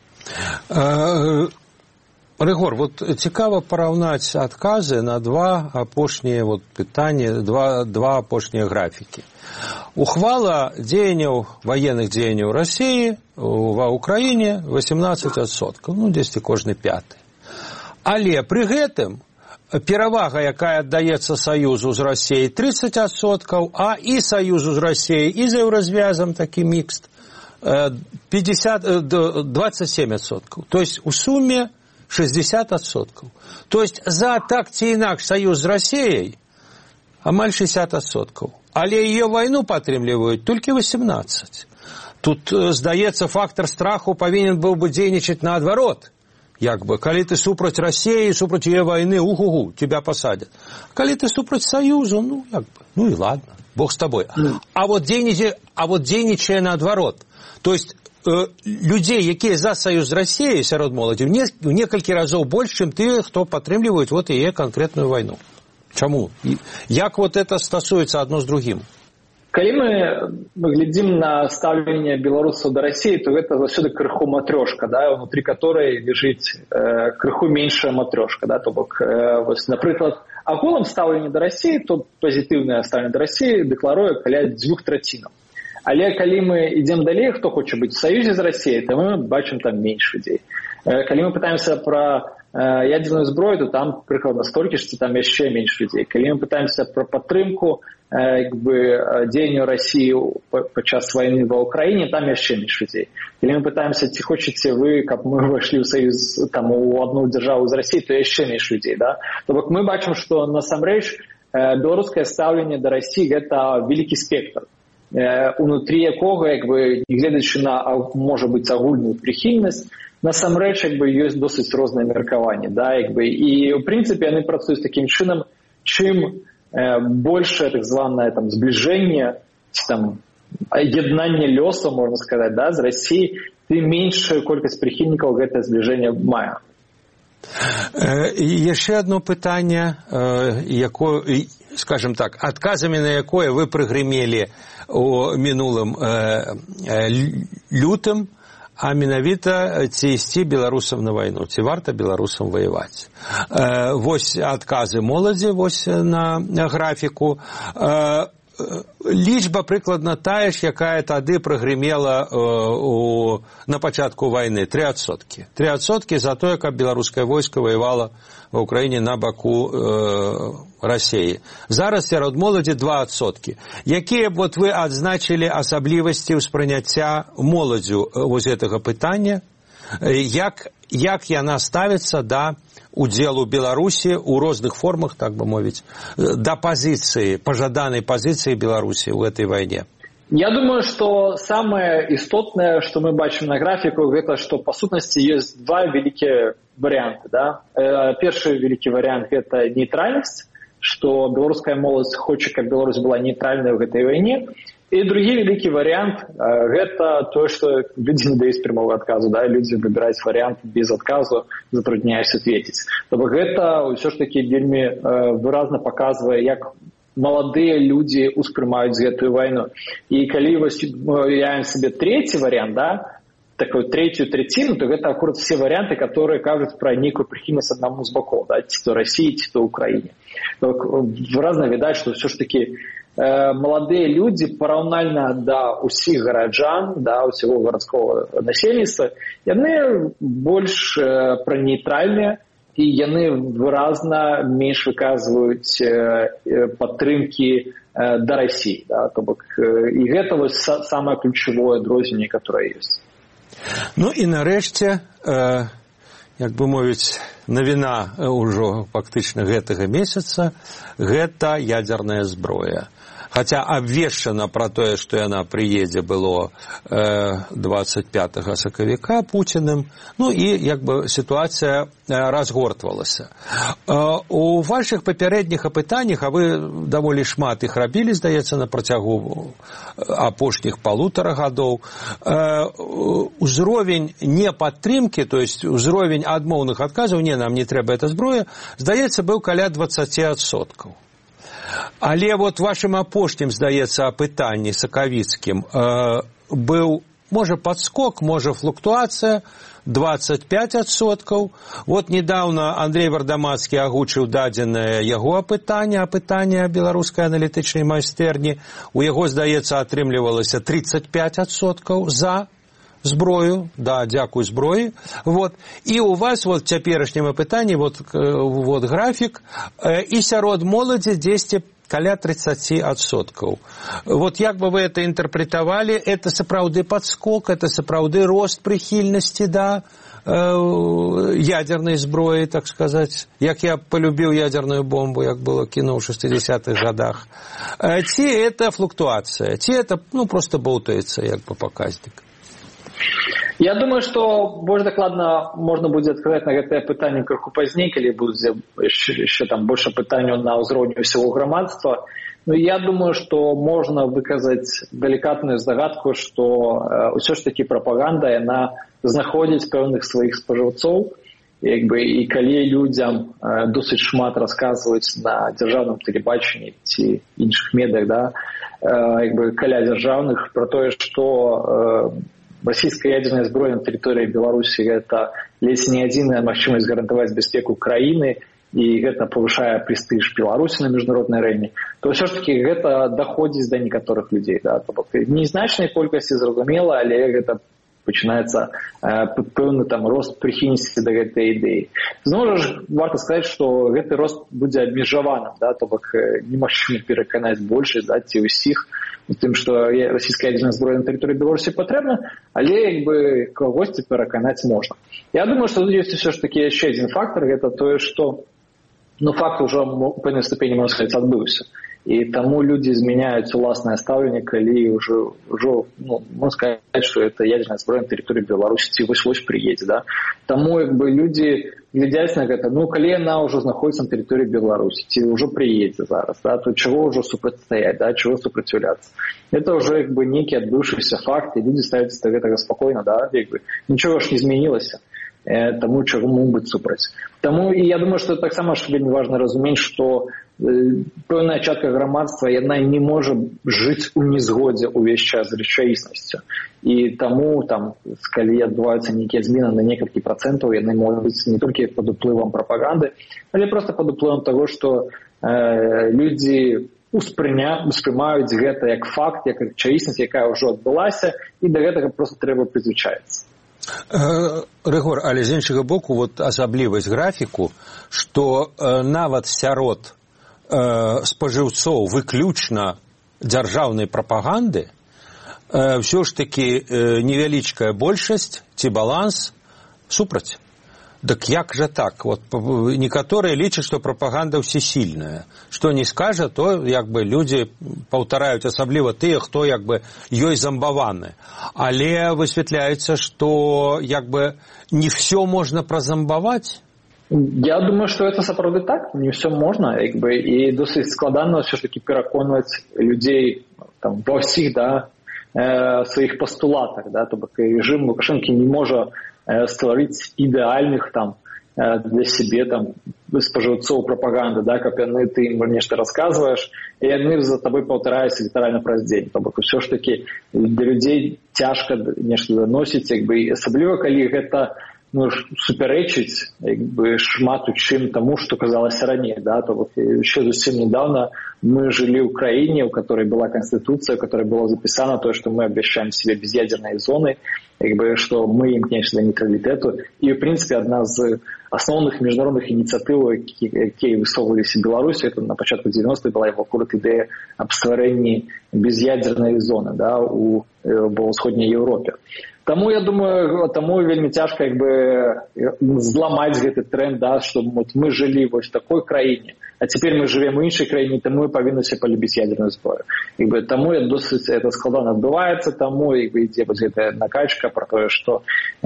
Рыгор, вот цікава параўнаць адказы на два апошнія пытанні, два апошнія графікі. Ухвала военных дзеянняў Расіі ва Украіне 18%, дзесьці кожны пяты. Але пры гэтым перавага, якая аддаецца Саюзу з Расіяй 30%, а і Саюзу з Расіяй, і з еўразвязам такі мікст 27%. То есть у суме 60%. То есть за так ці інакш Саюз з Расіяй амаль 60%. Але яе вайну падтрымліваюць толькі 18%. Тут, здаецца, фактор страху павінен быў бы дзейнічаць наадварот. Калі ты супраць Расіі, супраць яе вайны, угу, тебя посадят. Калі ты супраць Саюзу, и ладно, Бог с тобой. А вот дзейнічае наадварот. То есть людзей, якія за Саюз з Расіяй сярод моладзі, у некалькі разоў больш, чым тыя, хто падтрымліваюць яе канкрэтную вайну. Чаму? Як вот это стасуецца адно з другім? Калі мы глядзім на стаўленне беларусаў да Расіі, то гэта заўсёды крыху матрёшка, да, внутри которой лежыць крыху меншая матрёшка, да, то бок, вось, напрыклад, агулам стаўленне да Расіі, то пазітыўнае стаўленне да Расіі дэкларуе каля 2/3. Але калі мы ідзем далей, хто хоча быць у саюзе з Расіяй, то мы бачым там менш людзей. Калі мы пытаемся пра ядерную зброю, то там прыкладна столькі ж, ці там яшчэ менш людзей. Калі мы пытаемся пра падтрымку дзеянню Расіі падчас вайны ва Ўкраіне, там яшчэ менш людзей. Калі мы пытаемся, ці хочаце вы, каб мы ўвайшлі ў саюз там у адну дзяржаву з Расіі, то яшчэ менш людзей, да? То бок мы бачым, што насамрэч беларускае стаўленне да Расіі гэта вялікі спектр, унутры якога, гледаючы на, можа быць, агульную прыхільнасць, насамрэч ёсць досыць розныя меркаванні, да, і ў прынцыпе яны працуюць такім чынам, чым большее так званае там зближэнне, там яднанне лёсу, можна сказаць, да, з Расіі, тым меншую колькасць прыхільнікаў гэтае зближэнне мае. Яшчэ одно пытанне, скажем так, адказамі на якое вы прыгрымелі у мінулым лютым, а менавіта ці ісці беларусам на вайну, ці варта беларусам ваяваць. Вось адказы моладзі вось на графіку. Лічба прыкладна тая ж, якая тады прыгрымела на пачатку вайны, 3%. 3% за тое, каб беларускае войска ваявала ва Ўкраіне на баку Расіі. Зараз сярод моладзі 2%. Якія б вы адзначылі асаблівасці ўспрыняцця моладзю вось гэтага пытання? Як яна ставіцца да удзелу Беларусі ў розных формах, так бы мовіць, да пазіцыі, пажаданай пазіцыі Беларусі ў гэтай вайне? Я думаю, что самое істотнае, што мы бачым на графіку, гэта што па сутнасці ёсць два вялікія варыянты. Да? Першы вялікі варыянт – гэта нейтральнасць, што беларуская моладзь хоча, каб Беларусь была нейтральнай у гэтай вайне. І другі вялікі варыянт – гэта тое, што людзі не даюць прямого адказу. Да? Людзі выбіраюць варыянт без адказу, затрудняюць адветіць. Тобто гэта ўсё ж такі вельмі выразна паказвае, як маладыя людзі ўспрымаюць гэтую вайну. І калі мы уявім сабе трэці варыянт, да, такую третью третину, то гэта акурат все варианты, которые кажуць пра нейкую прыхільнасць аднаму з бакоў, да, ці то Расіі, ці то Украіне. Выразна відаць, што ўсё ж такі маладыя людзі параўнальна да ўсіх гараджан, да ўсяго гарадскога насельніцтва, яны больш пранейтральныя і яны выразна менш выказваюць падтрымкі да Расіі. Да, то бок, і гэта вось самае ключавое адрозненне, которое ёсць. Ну і нарэшце, як бы мовіць, навіна ўжо фактычна гэтага месяца, гэта ядзерная зброя. Хаця абвешчана пра тое, што яна прыедзе было 25 сакавіка Пуціным, ну і як бы сітуацыя разгортвалася. У вашых папярэдніх апытаннях, а вы даволі шмат іх рабілі, здаецца, на працягу апошніх 1,5 гадоў, узровень непадтрымкі, то есть узровень адмоўных адказаў, не, нам не трэба эта зброя, здаецца, быў каля 20%. Але вот вашым апошнім, здаецца, апытанні сакавіцкім быў, можа, падскок, можа, флуктуацыя, 25%. Вот недавно Андрей Вардамацкі агучыў дадзенае яго апытанне беларускай аналітычнай майстэрні. У яго, здаецца, атрымлівалася 35% за зброю, да, дзякуй зброі. Вот. І у вас вот в цяперашнім апытанні вот графік, і сярод моладзі дзесьці каля 30%. Вот як бы вы это интерпретовали? Это сапраўды подскок, это сапраўды рост прыхільнасці да ядерной зброі, так сказать. Як я полюбил ядерную бомбу, як было кино в 60-х годах. Ці это флуктуация, ці это просто болтается, як бы показник. Я думаю, што больш дакладна можна будзе адказаць на гэтае пытанне крыху пазней, калі будзе яшчэ там больше пытанняў на ўзроўні ўсяго грамадства. Но я думаю, што можна выказаць далікатную здагадку, што ўсё ж такі прапаганда, яна знаходзіць пэўных сваіх спажыўцоў, і калі людзям досыць шмат расказваюць на дзяржаўным тэлебачанні ці іншых медыях, да, каля дзяржаўных пра тое, што расійская ядзерная зброя на тэрыторыі Беларусі гэта ледзь не адзіная магчымасць гарантаваць бяспеку краіны, і гэта павышае прэстыж Беларусі на міжнароднай арэне, то ўсё ж такі гэта даходзіць да некаторых людзей. Да? Незначнай колькасці, зразумела, але гэта пачынаецца пэўны там рост прыхільнасці да гэтай ідэі. Зноў жа варта сказаць, што гэты рост будзе абмежаваным, да? То бок немагчыма пераканаць большасць, да, ці ўсіх у тым, што расійская ядзерная зброя на тэрыторыі Беларусі патрэбна, але кагосьці пераканаць можна. Я думаю, што тут ёсць ўсё ж такі яшчэ адзін фактар, гэта тое, што факт ужо у пэўнай ступені, можна сказаць, адбыўся. І таму людзі змяняюць уласнае стаўленне, калі ўжо можна сказаць, што гэта ядзерная зброя на тэрыторыі Беларусі ці вось-вось прыедзе. Да? Таму людзі глядзяць на гэта, калі яна ўжо знаходзіцца на тэрыторыі Беларусі, ці ўжо прыедзе зараз, да? То чаго ўжо супрацьстаяць, да? Чаго супраціўляцца. Это ўжо нейкі адбыўшыся факт, і людзі ставяцца да гэтага спакойна, да? Нічога ж не змянілася. Таму чаго могуць быць супраць. Таму і я думаю, што таксама ж вельмі важна разумець, што пэўная частка грамадства яна не можа жыць у незгодзе ўвесь час з рэчаіснасцю. І таму калі адбываюцца нейкія змены на некалькі працэнтаў, яны могуць быць не толькі пад уплывам прапаганды, але проста пад уплывам таго, што людзі успрымаюць гэта як факт, як рэчаіснасць, якая ўжо адбылася, і да гэтага проста трэба прызвычаіцца. Рыгор, але з іншага боку, асаблівасць графіку, што нават сярод спажыўцоў выключна дзяржаўнай прапаганды ўсё ж такі невялічкая большасць ці баланс супраць. Дык як жа так? Некаторыя лічаць, што прапаганда ўсесільная. Што не скажа, то людзі паўтараюць, асабліва тыя, хто ёй замбаваны. Але высвятляецца, што не ўсё можна празамбаваць. Я думаю, што гэта сапраўды так, не ўсё можна, і досыць складана ўсё ж такі пераконваць людзей ва ўсіх сваіх пастулатах, да, то бок рэжым Лукашэнкі не можа стварыць ідэальных для сябе спажыўцоў прапаганды, да, каб ты ім нешта расказваеш, і яны за табой паўтараюцца літаральна праз дзень. То бок усё ж такі для людзей цяжка нешта даносіць, асабліва калі гэта супярэчыць шмат у чым таму, што казалася раней. Да? То бок яшчэ зусім недавно мы жылі ў краіне, у которой была конституция, у которой было записано то, что мы обещаем себе безъядерные зоны, что мы имкнемся до нейтралитету. И, в принципе, одна из основных международных инициатив, які высовывалися в Беларусі, это на початку 90-х была его ідея об створенні безъядерної зони, да, у Сходній Європі. Тому, я думаю, вельми тяжко зламаць гэты тренд, да, что мы жили в такой краине, а теперь мы живем в іншай краине, тому мы повинны себе полюбить ядерную зброю. Тому досить это складно отбывается, тому ідзе гэтая накачка про то, что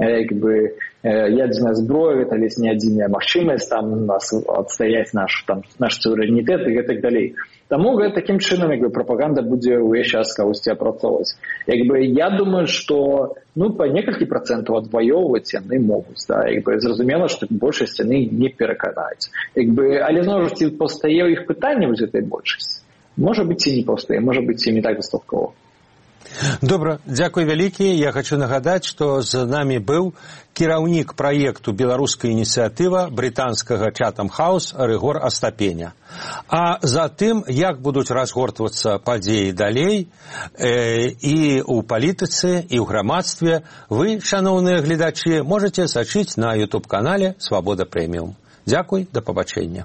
ядерная зброя это лишь не адзіная магчымасць нас адстаяць наш суверэнітэт і так далей. Тому таким чынам пропаганда будзе ўвесь час кагосьці апрацоўваць. Я думаю, что по некалькі процентаў адваёўваць яны могуць. Да? Зразумела, што большасць яны не пераканаюць. Але зноў жа паўстае ў іх пытанне вось гэтай большасці. Можа быць, і не паўстае, можа быць, і не так дастаткова. Добра, дзякуй вялікі. Я хочу нагадаць, што з намі быў кіраўнік праекту «Беларуская ініцыятыва» брытанскага Chatham House Рыгор Астапеня. А затым, як будуць разгортвацца падзеі далей і ў палітыцы, і ў грамадстве, вы, шаноўныя гледачы, можаце сачыць на YouTube-канале «Свабода Прэміум». Дзякуй, да пабачэння.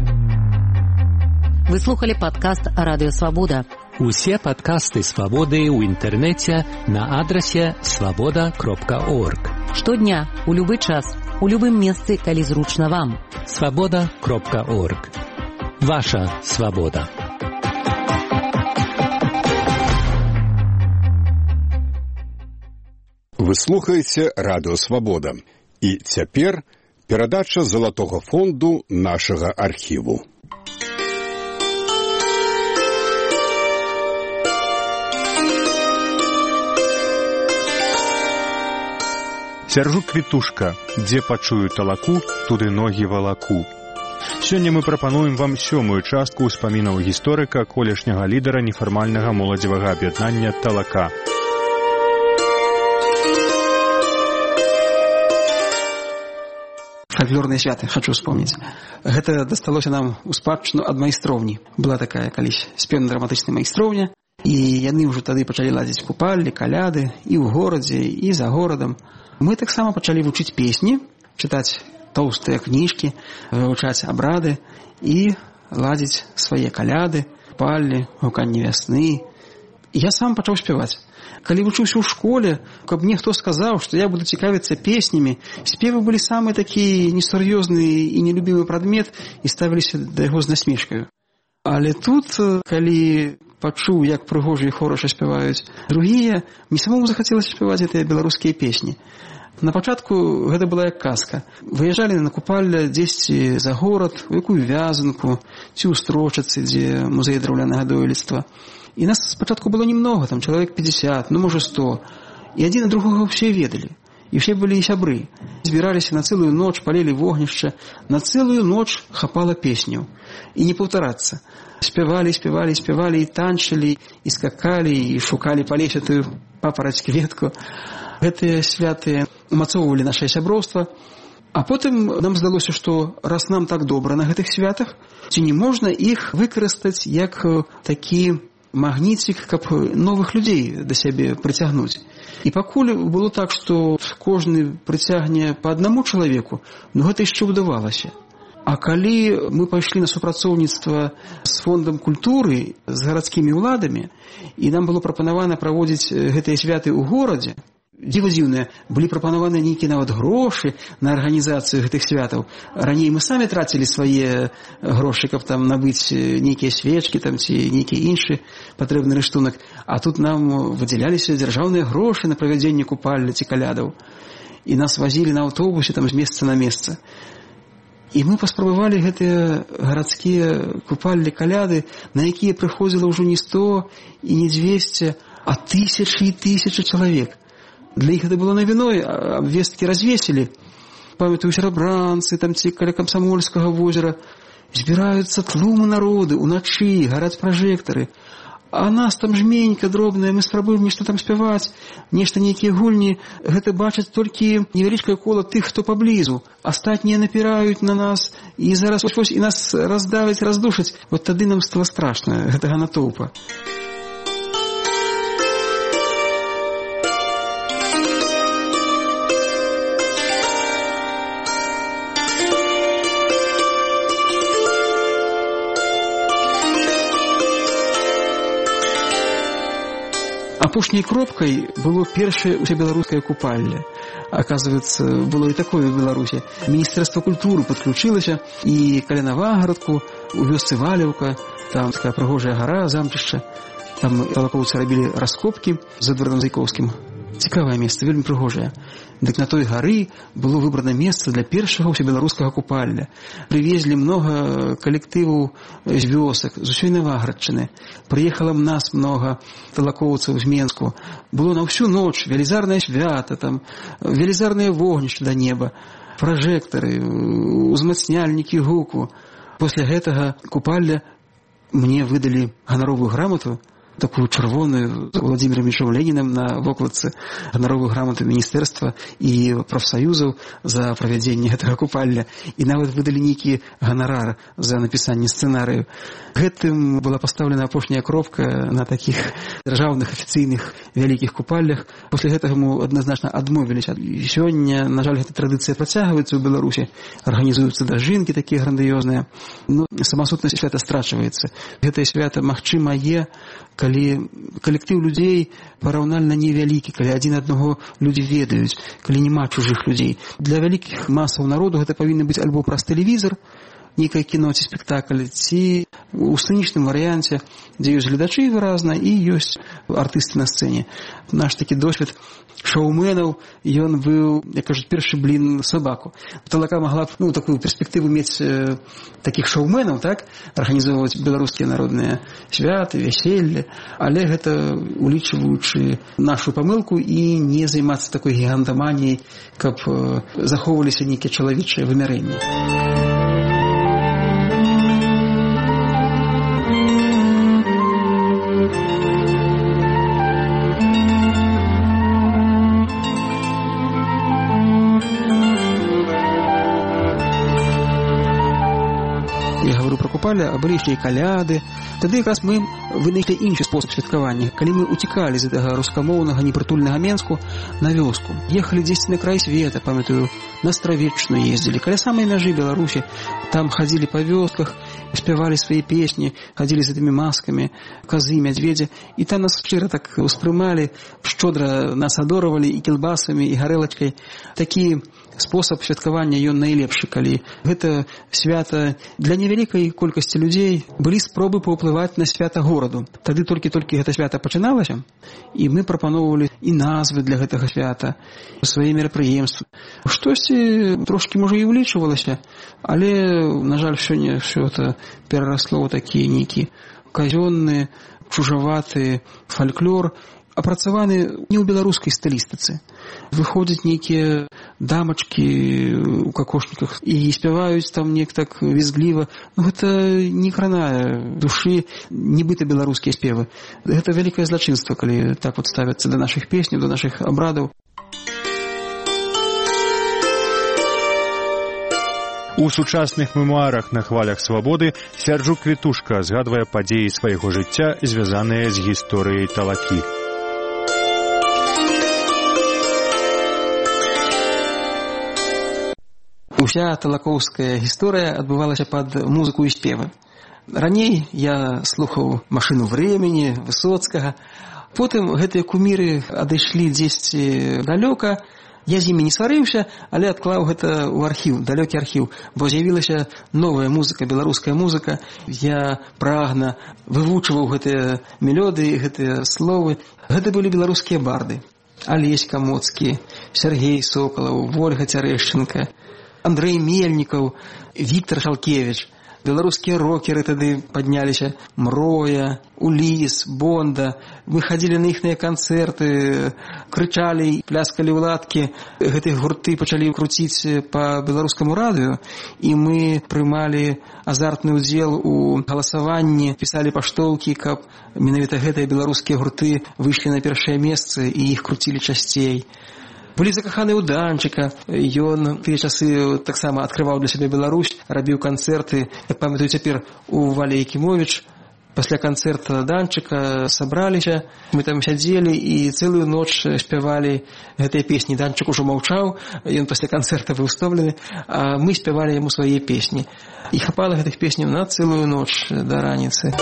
Вы слухали падкаст «Радыё Свабода». Усе падкасты «Свабоды» ў інтэрнэце на адрасе свабода.орг. Штодня, у любы час, у любым месцы, калі зручна вам. свабода.орг. Ваша свабода. Вы слухаеце «Радыё Свабода». І цяпер перадача залатога фонду нашага архіву. Сяржу квітушка, дзе пачую талаку, туды ногі валаку. Сёння мы прапануем вам 7-ю частку ўспамінаў гісторыка, колішняга лідара нефармальнага моладзевага аб'яднання «Талака». Фольклорныя святы, хочу вспомнить. Гэта дасталося нам у спадчыну ад майстроўні. Была такая калісь спеўна-драматычная майстроўня, і яны ўжо тады пачалі ладзіць купаллі, каляды і ў горадзе, і за горадам. Мы таксама пачалі вучыць песні, чытаць тоўстыя кніжкі, вывучаць абрады і ладзіць свае каляды, купаллі, гуканне вясны. І я сам пачаў спяваць. Калі вучыўся ў школе, каб мне хто сказаў, што я буду цікавіцца песнямі, спевы былі самы такі несур'ёзны і нелюбімы прадмет і ставіліся да яго з насмешкаю. Але тут, калі пачуў, як прыгожа і хораша спяваюць другія, мне самому захацелася спяваць гэтыя беларускія песні. На пачатку гэта была як казка. Выязджалі на купалле дзесьці за горад, у якую вязанку, ці ў Строчацы, дзе музей драўлянага дойлідства. І нас спачатку было немного, там чалавек 50, ну, можа 100. І адзін на другога ўсе ведалі. І ўсе былі сябры. Збіраліся на цэлую ноч, палілі вогнішча. На цэлую ноч хапала песняў. І не паўтарацца. Спявалі, спявалі, спявалі, і танчылі, і скакалі, і шукалі па лесе тую папараць кветку. Гэтыя святы умацоўвалі нашае сяброўства. А потым нам здалося, што раз нам так добра на гэтых святах, ці не можна іх выкарыстаць як такі магніцік, каб новых людзей да сябе прыцягнуць. І пакуль было так, што кожны прыцягне па аднаму чалавеку, ну гэта яшчэ ўдавалася. А калі мы пайшлі на супрацоўніцтва з фондам культуры, з гарадскімі ўладамі, і нам было прапанавана праводзіць гэтыя святы ў горадзе, дзіва дзіўнае, былі прапанаваны нейкія нават грошы на арганізацыю гэтых святаў. Раней мы самі трацілі свае грошы, каб там набыць нейкія свечкі там, ці нейкі іншы патрэбны рыштунак. А тут нам выдзяляліся дзяржаўныя грошы на правядзенне купалля ці калядаў. І нас вазілі на аўтобусе там з месца на месца. І мы паспрабавалі гэтыя гарадскія купаллі, каляды, на якія прыходзіла ўжо не 100 і не 200, а тысячы і тысячы чалавек. Для іх гэта было навіной, абвесткі развесілі. Памятаю, серабранцы, там ці каля Камсамольскага возера. Збіраюцца тлумы народы, уначы, гараць пражэктары. А нас там жменька дробная, мы спрабуем нешта там спяваць, нешта нейкія гульні. Гэта бачаць толькі невялічкае кола тых, хто паблізу. Астатнія напіраюць на нас, і зараз вось і нас раздавяць, раздушаць. Вот тады нам стала страшна, гэтага натоўпа. Апошняй кропкай было першае усебеларускае купалле. Оказывается, было і такое в Беларусі. Міністэрства культуры падключылася, і каля Навагарадку, у вёсцы Валеўка, там такая прыгожая гара, замчышча. Там талакоўцы рабілі раскопкі з Эдвардам Зайковскім. Цікавае месца, вельмі прыгожае. Дык на той гары было выбрана месца для першага ўсебеларускага купалля. Прывезлі много калектываў з вёсак, з усёй Навагарадчыны. Прыехала нас много талакоўцаў з Менску. Было на ўсю ноч велізарнае свята, там велізарнае вогнішча да неба, пражэктары, узмацняльнікі гуку. Пасля гэтага купалля мне выдалі ганаровую грамату, такую чырвоную, з Владзімірам Ільічом Ленінам на вокладцы, ганаровую грамату міністэрства і прафсаюзаў за правядзенне гэтага купалля. І нават выдалі нейкі ганарар за напісанне сцэнарыю. Гэтым была пастаўлена апошняя кропка на такіх дзяржаўных афіцыйных вялікіх купаллях. Пасля гэтага мы адназначна адмовіліся. Сёння, на жаль, гэта традыцыя працягваецца ў Беларусі. Арганізуюцца дажынкі такія грандыёзныя. Но сама сутнасць свята страчваецца. Гэтае свята, магчыма, калі калектыў людзей параўнальна невялікі, калі адзін аднаго людзі ведаюць, калі няма чужых людзей. Для вялікіх масаў народу гэта павінна быць альбо праз тэлевізор, нейкае кіно ці спектакль, ці у сцэнічным варыянце, дзе ёсць гледачы выразна і ёсць артысты на сцэне. Наш такі досвед шоуменаў, ён быў, як кажуць, першы блін сабаку. Талака магла б такую перспектыву мець такіх шоуменаў, так, арганізоўваць беларускія народныя святы, вяселле, але гэта улічваючы нашу памылку і не займацца такой гігантаманіяй, каб захоўваліся нейкія чалавечыя вымярэнні. А былі яшчэ і каляды. Тады якраз мы вынайшлі іншы спосаб святкавання, калі мы уцікалі з гэтага рускамоўнага непрытульнага Менску на вёску. Ехалі дзесьці на край света, памятаю, на Стравечную ездзілі, каля самай мяжы Беларусі. Там хадзілі па вёсках, спявалі свае песні, хадзілі з гэтымі маскамі, казы, мядзведзі, і там нас шчыра так успрымалі, шчодра нас адоравалі і кілбасамі, і гарэлачкай. Такі спосаб святкавання ён найлепшы, калі гэта свята для невялікай колькасці людзей былі спробы паўплываць на свята гораду. Тады толькі гэта свята пачыналася, і мы прапаноўвалі і назвы для гэтага свята, свае мерапрыемствы. Штосьці трошкі, можа, і ўлічвалася, але, на жаль, сёння ўсё это перарасло ў такі нейкі казённы, чужаваты фальклор, апрацаваны не ў беларускай стылістыцы. Выходзяць нейкія дамачкі ў какошніках і спяваюць там неяк так візгліва. Гэта не кранае душы, нібыта беларускія спевы. Гэта вялікае злачынства, калі так вот ставяцца да нашых песняў, да нашых абрадаў. У сучасных мемуарах на хвалях свабоды Сярджук Квітушка згадвае падзеі свайго жыцця, звязаныя з гісторыяй Талакі. Уся талакоўская гісторыя адбывалася пад музыку і спевы. Раней я слухаў «Машыну времени», Высоцкага. Потым гэтыя куміры адышлі дзесьці далёка. Я з імі не сварыўся, але адклаў гэта ў архіў, далёкі архіў, бо з'явілася новая музыка, беларуская музыка. Я прагна вывучваў гэтыя мелодыі, гэтыя словы. Гэта былі беларускія барды. Алесь Камоцкі, Сергей Соколаў, Вольга Цярэшчынка, Андрэй Мельнікаў, Віктар Шалкевіч. Беларускія рокеры тады падняліся. Мроя, Уліс, Бонда. Мы хадзілі на іхныя канцэрты, крычалі, пляскалі ў ладкі. Гэтыя гурты пачалі круціць па беларускаму радыё, і мы прымалі азартны ўдзел у галасаванні, пісалі паштоўкі, каб менавіта гэтыя беларускія гурты выйшлі на першае месца і іх круцілі часцей. Былі закаханы ў Данчыка. Ён тыя часы таксама адкрываў для сябе Беларусь, рабіў канцэрты. Як памятаю цяпер, у Валі Якімовіч. Пасля канцэрта Данчыка сабраліся. Мы там сядзелі і цэлую ноч спявалі гэтыя песні. Данчык ужо маўчаў, ён пасля канцэрта быў стомлены, а мы спявалі яму свае песні. І хапала гэтых песняў на цэлую ноч да раніцы.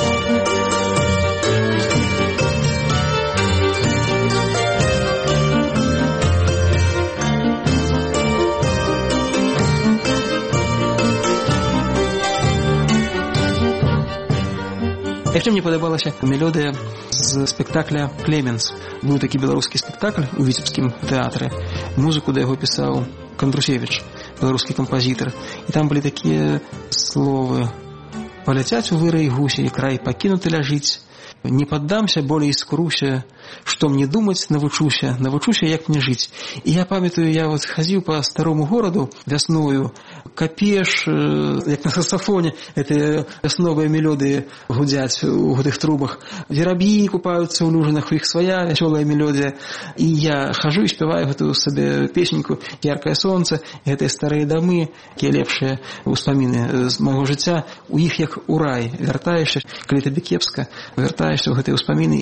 Яшчэ мне падабалася мелодыя з спектакля «Клеменс». Быў такі беларускі спектакль у Віцебскім тэатры. Музыку да яго пісаў Кандрусевіч, беларускі кампазітар. І там былі такія словы: «Паляцяць у вырай гусі, край пакінуты ляжыць. Не паддамся, болей скруся, што мне думаць, навучуся, як мне жыць». І я памятаю, я вот хадзіў па старому гораду вясною, капеш, як на саксафоне, гэтыя вясновыя мелодыі гудзяць у гэтых трубах. Вераб'і купаюцца ў лужынах, у іх свая вясёлая мелодыя. І я хожу і спяваю гэтую сабе песеньку «Яркае сонца», гэтыя старыя дамы, якія лепшыя ўспаміны з майго жыцця. У іх як у рай. Вяртаешся, калі табе кепска, вяртаешся ў гэтыя ўспаміны.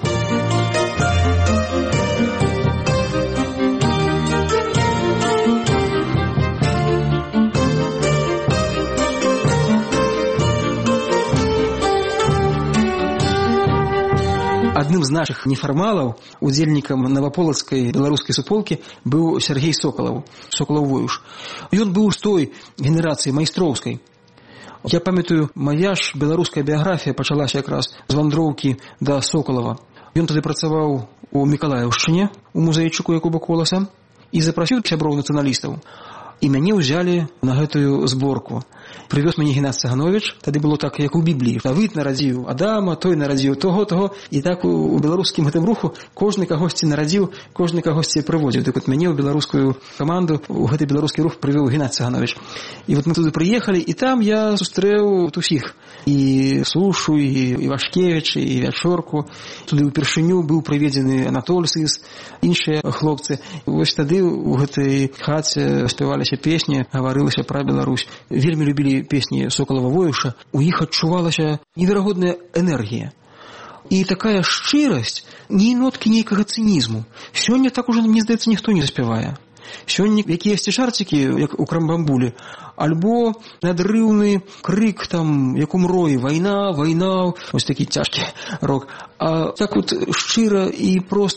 Адным з нашых нефармалаў, удзельнікам наваполацкай беларускай суполкі, быў Сергей Соколаў, Соколаў-Воюш. Ён быў з той генерацыі майстроўскай. Я памятаю, моя ж беларуская біяграфія пачалася якраз з вандроўкі да Сокалава. Ён тады працаваў у Мікалаеўшчыне, у музейчыку Якуба Коласа, і запрасіў сяброў нацыяналістаў. І мяне ўзялі на гэтую зборку. Прывёз мяне Геннадзь Цагановіч, тады было так, як у Бібліі. Давыд нарадзіў Адама, той нарадзіў того. І так у беларускім гэтым руху кожны кагосьці нарадзіў, кожны кагосьці прыводзіў. Дык от мяне ў беларускую каманду, у гэты беларускі рух прывёў Геннадзь Цагановіч. І вот мы туды прыехалі, і там я сустрэў усіх. І Сушу, і Вашкевіч, і Вячорку. Туды ўпершыню быў прыведзены Анатоль Сыс, іншыя хлопцы. Вось тады у гэтай хаце спяваліся песні, гаварылася пра Беларусь. Вельмі любілі песні Сокалава-Воюша. У іх адчувалася неверагодная энергія. І такая шчырасць, ні ноткі нейкага цынізму. Сёння так ужо, мне здаецца, ніхто не заспявае. Сёння якіясьці жарцікі, як у Крамбамбулі, альбо надрыўны крык там, як у Мроі, вайна, вось такі цяжкі рок. А так от шчыра і проста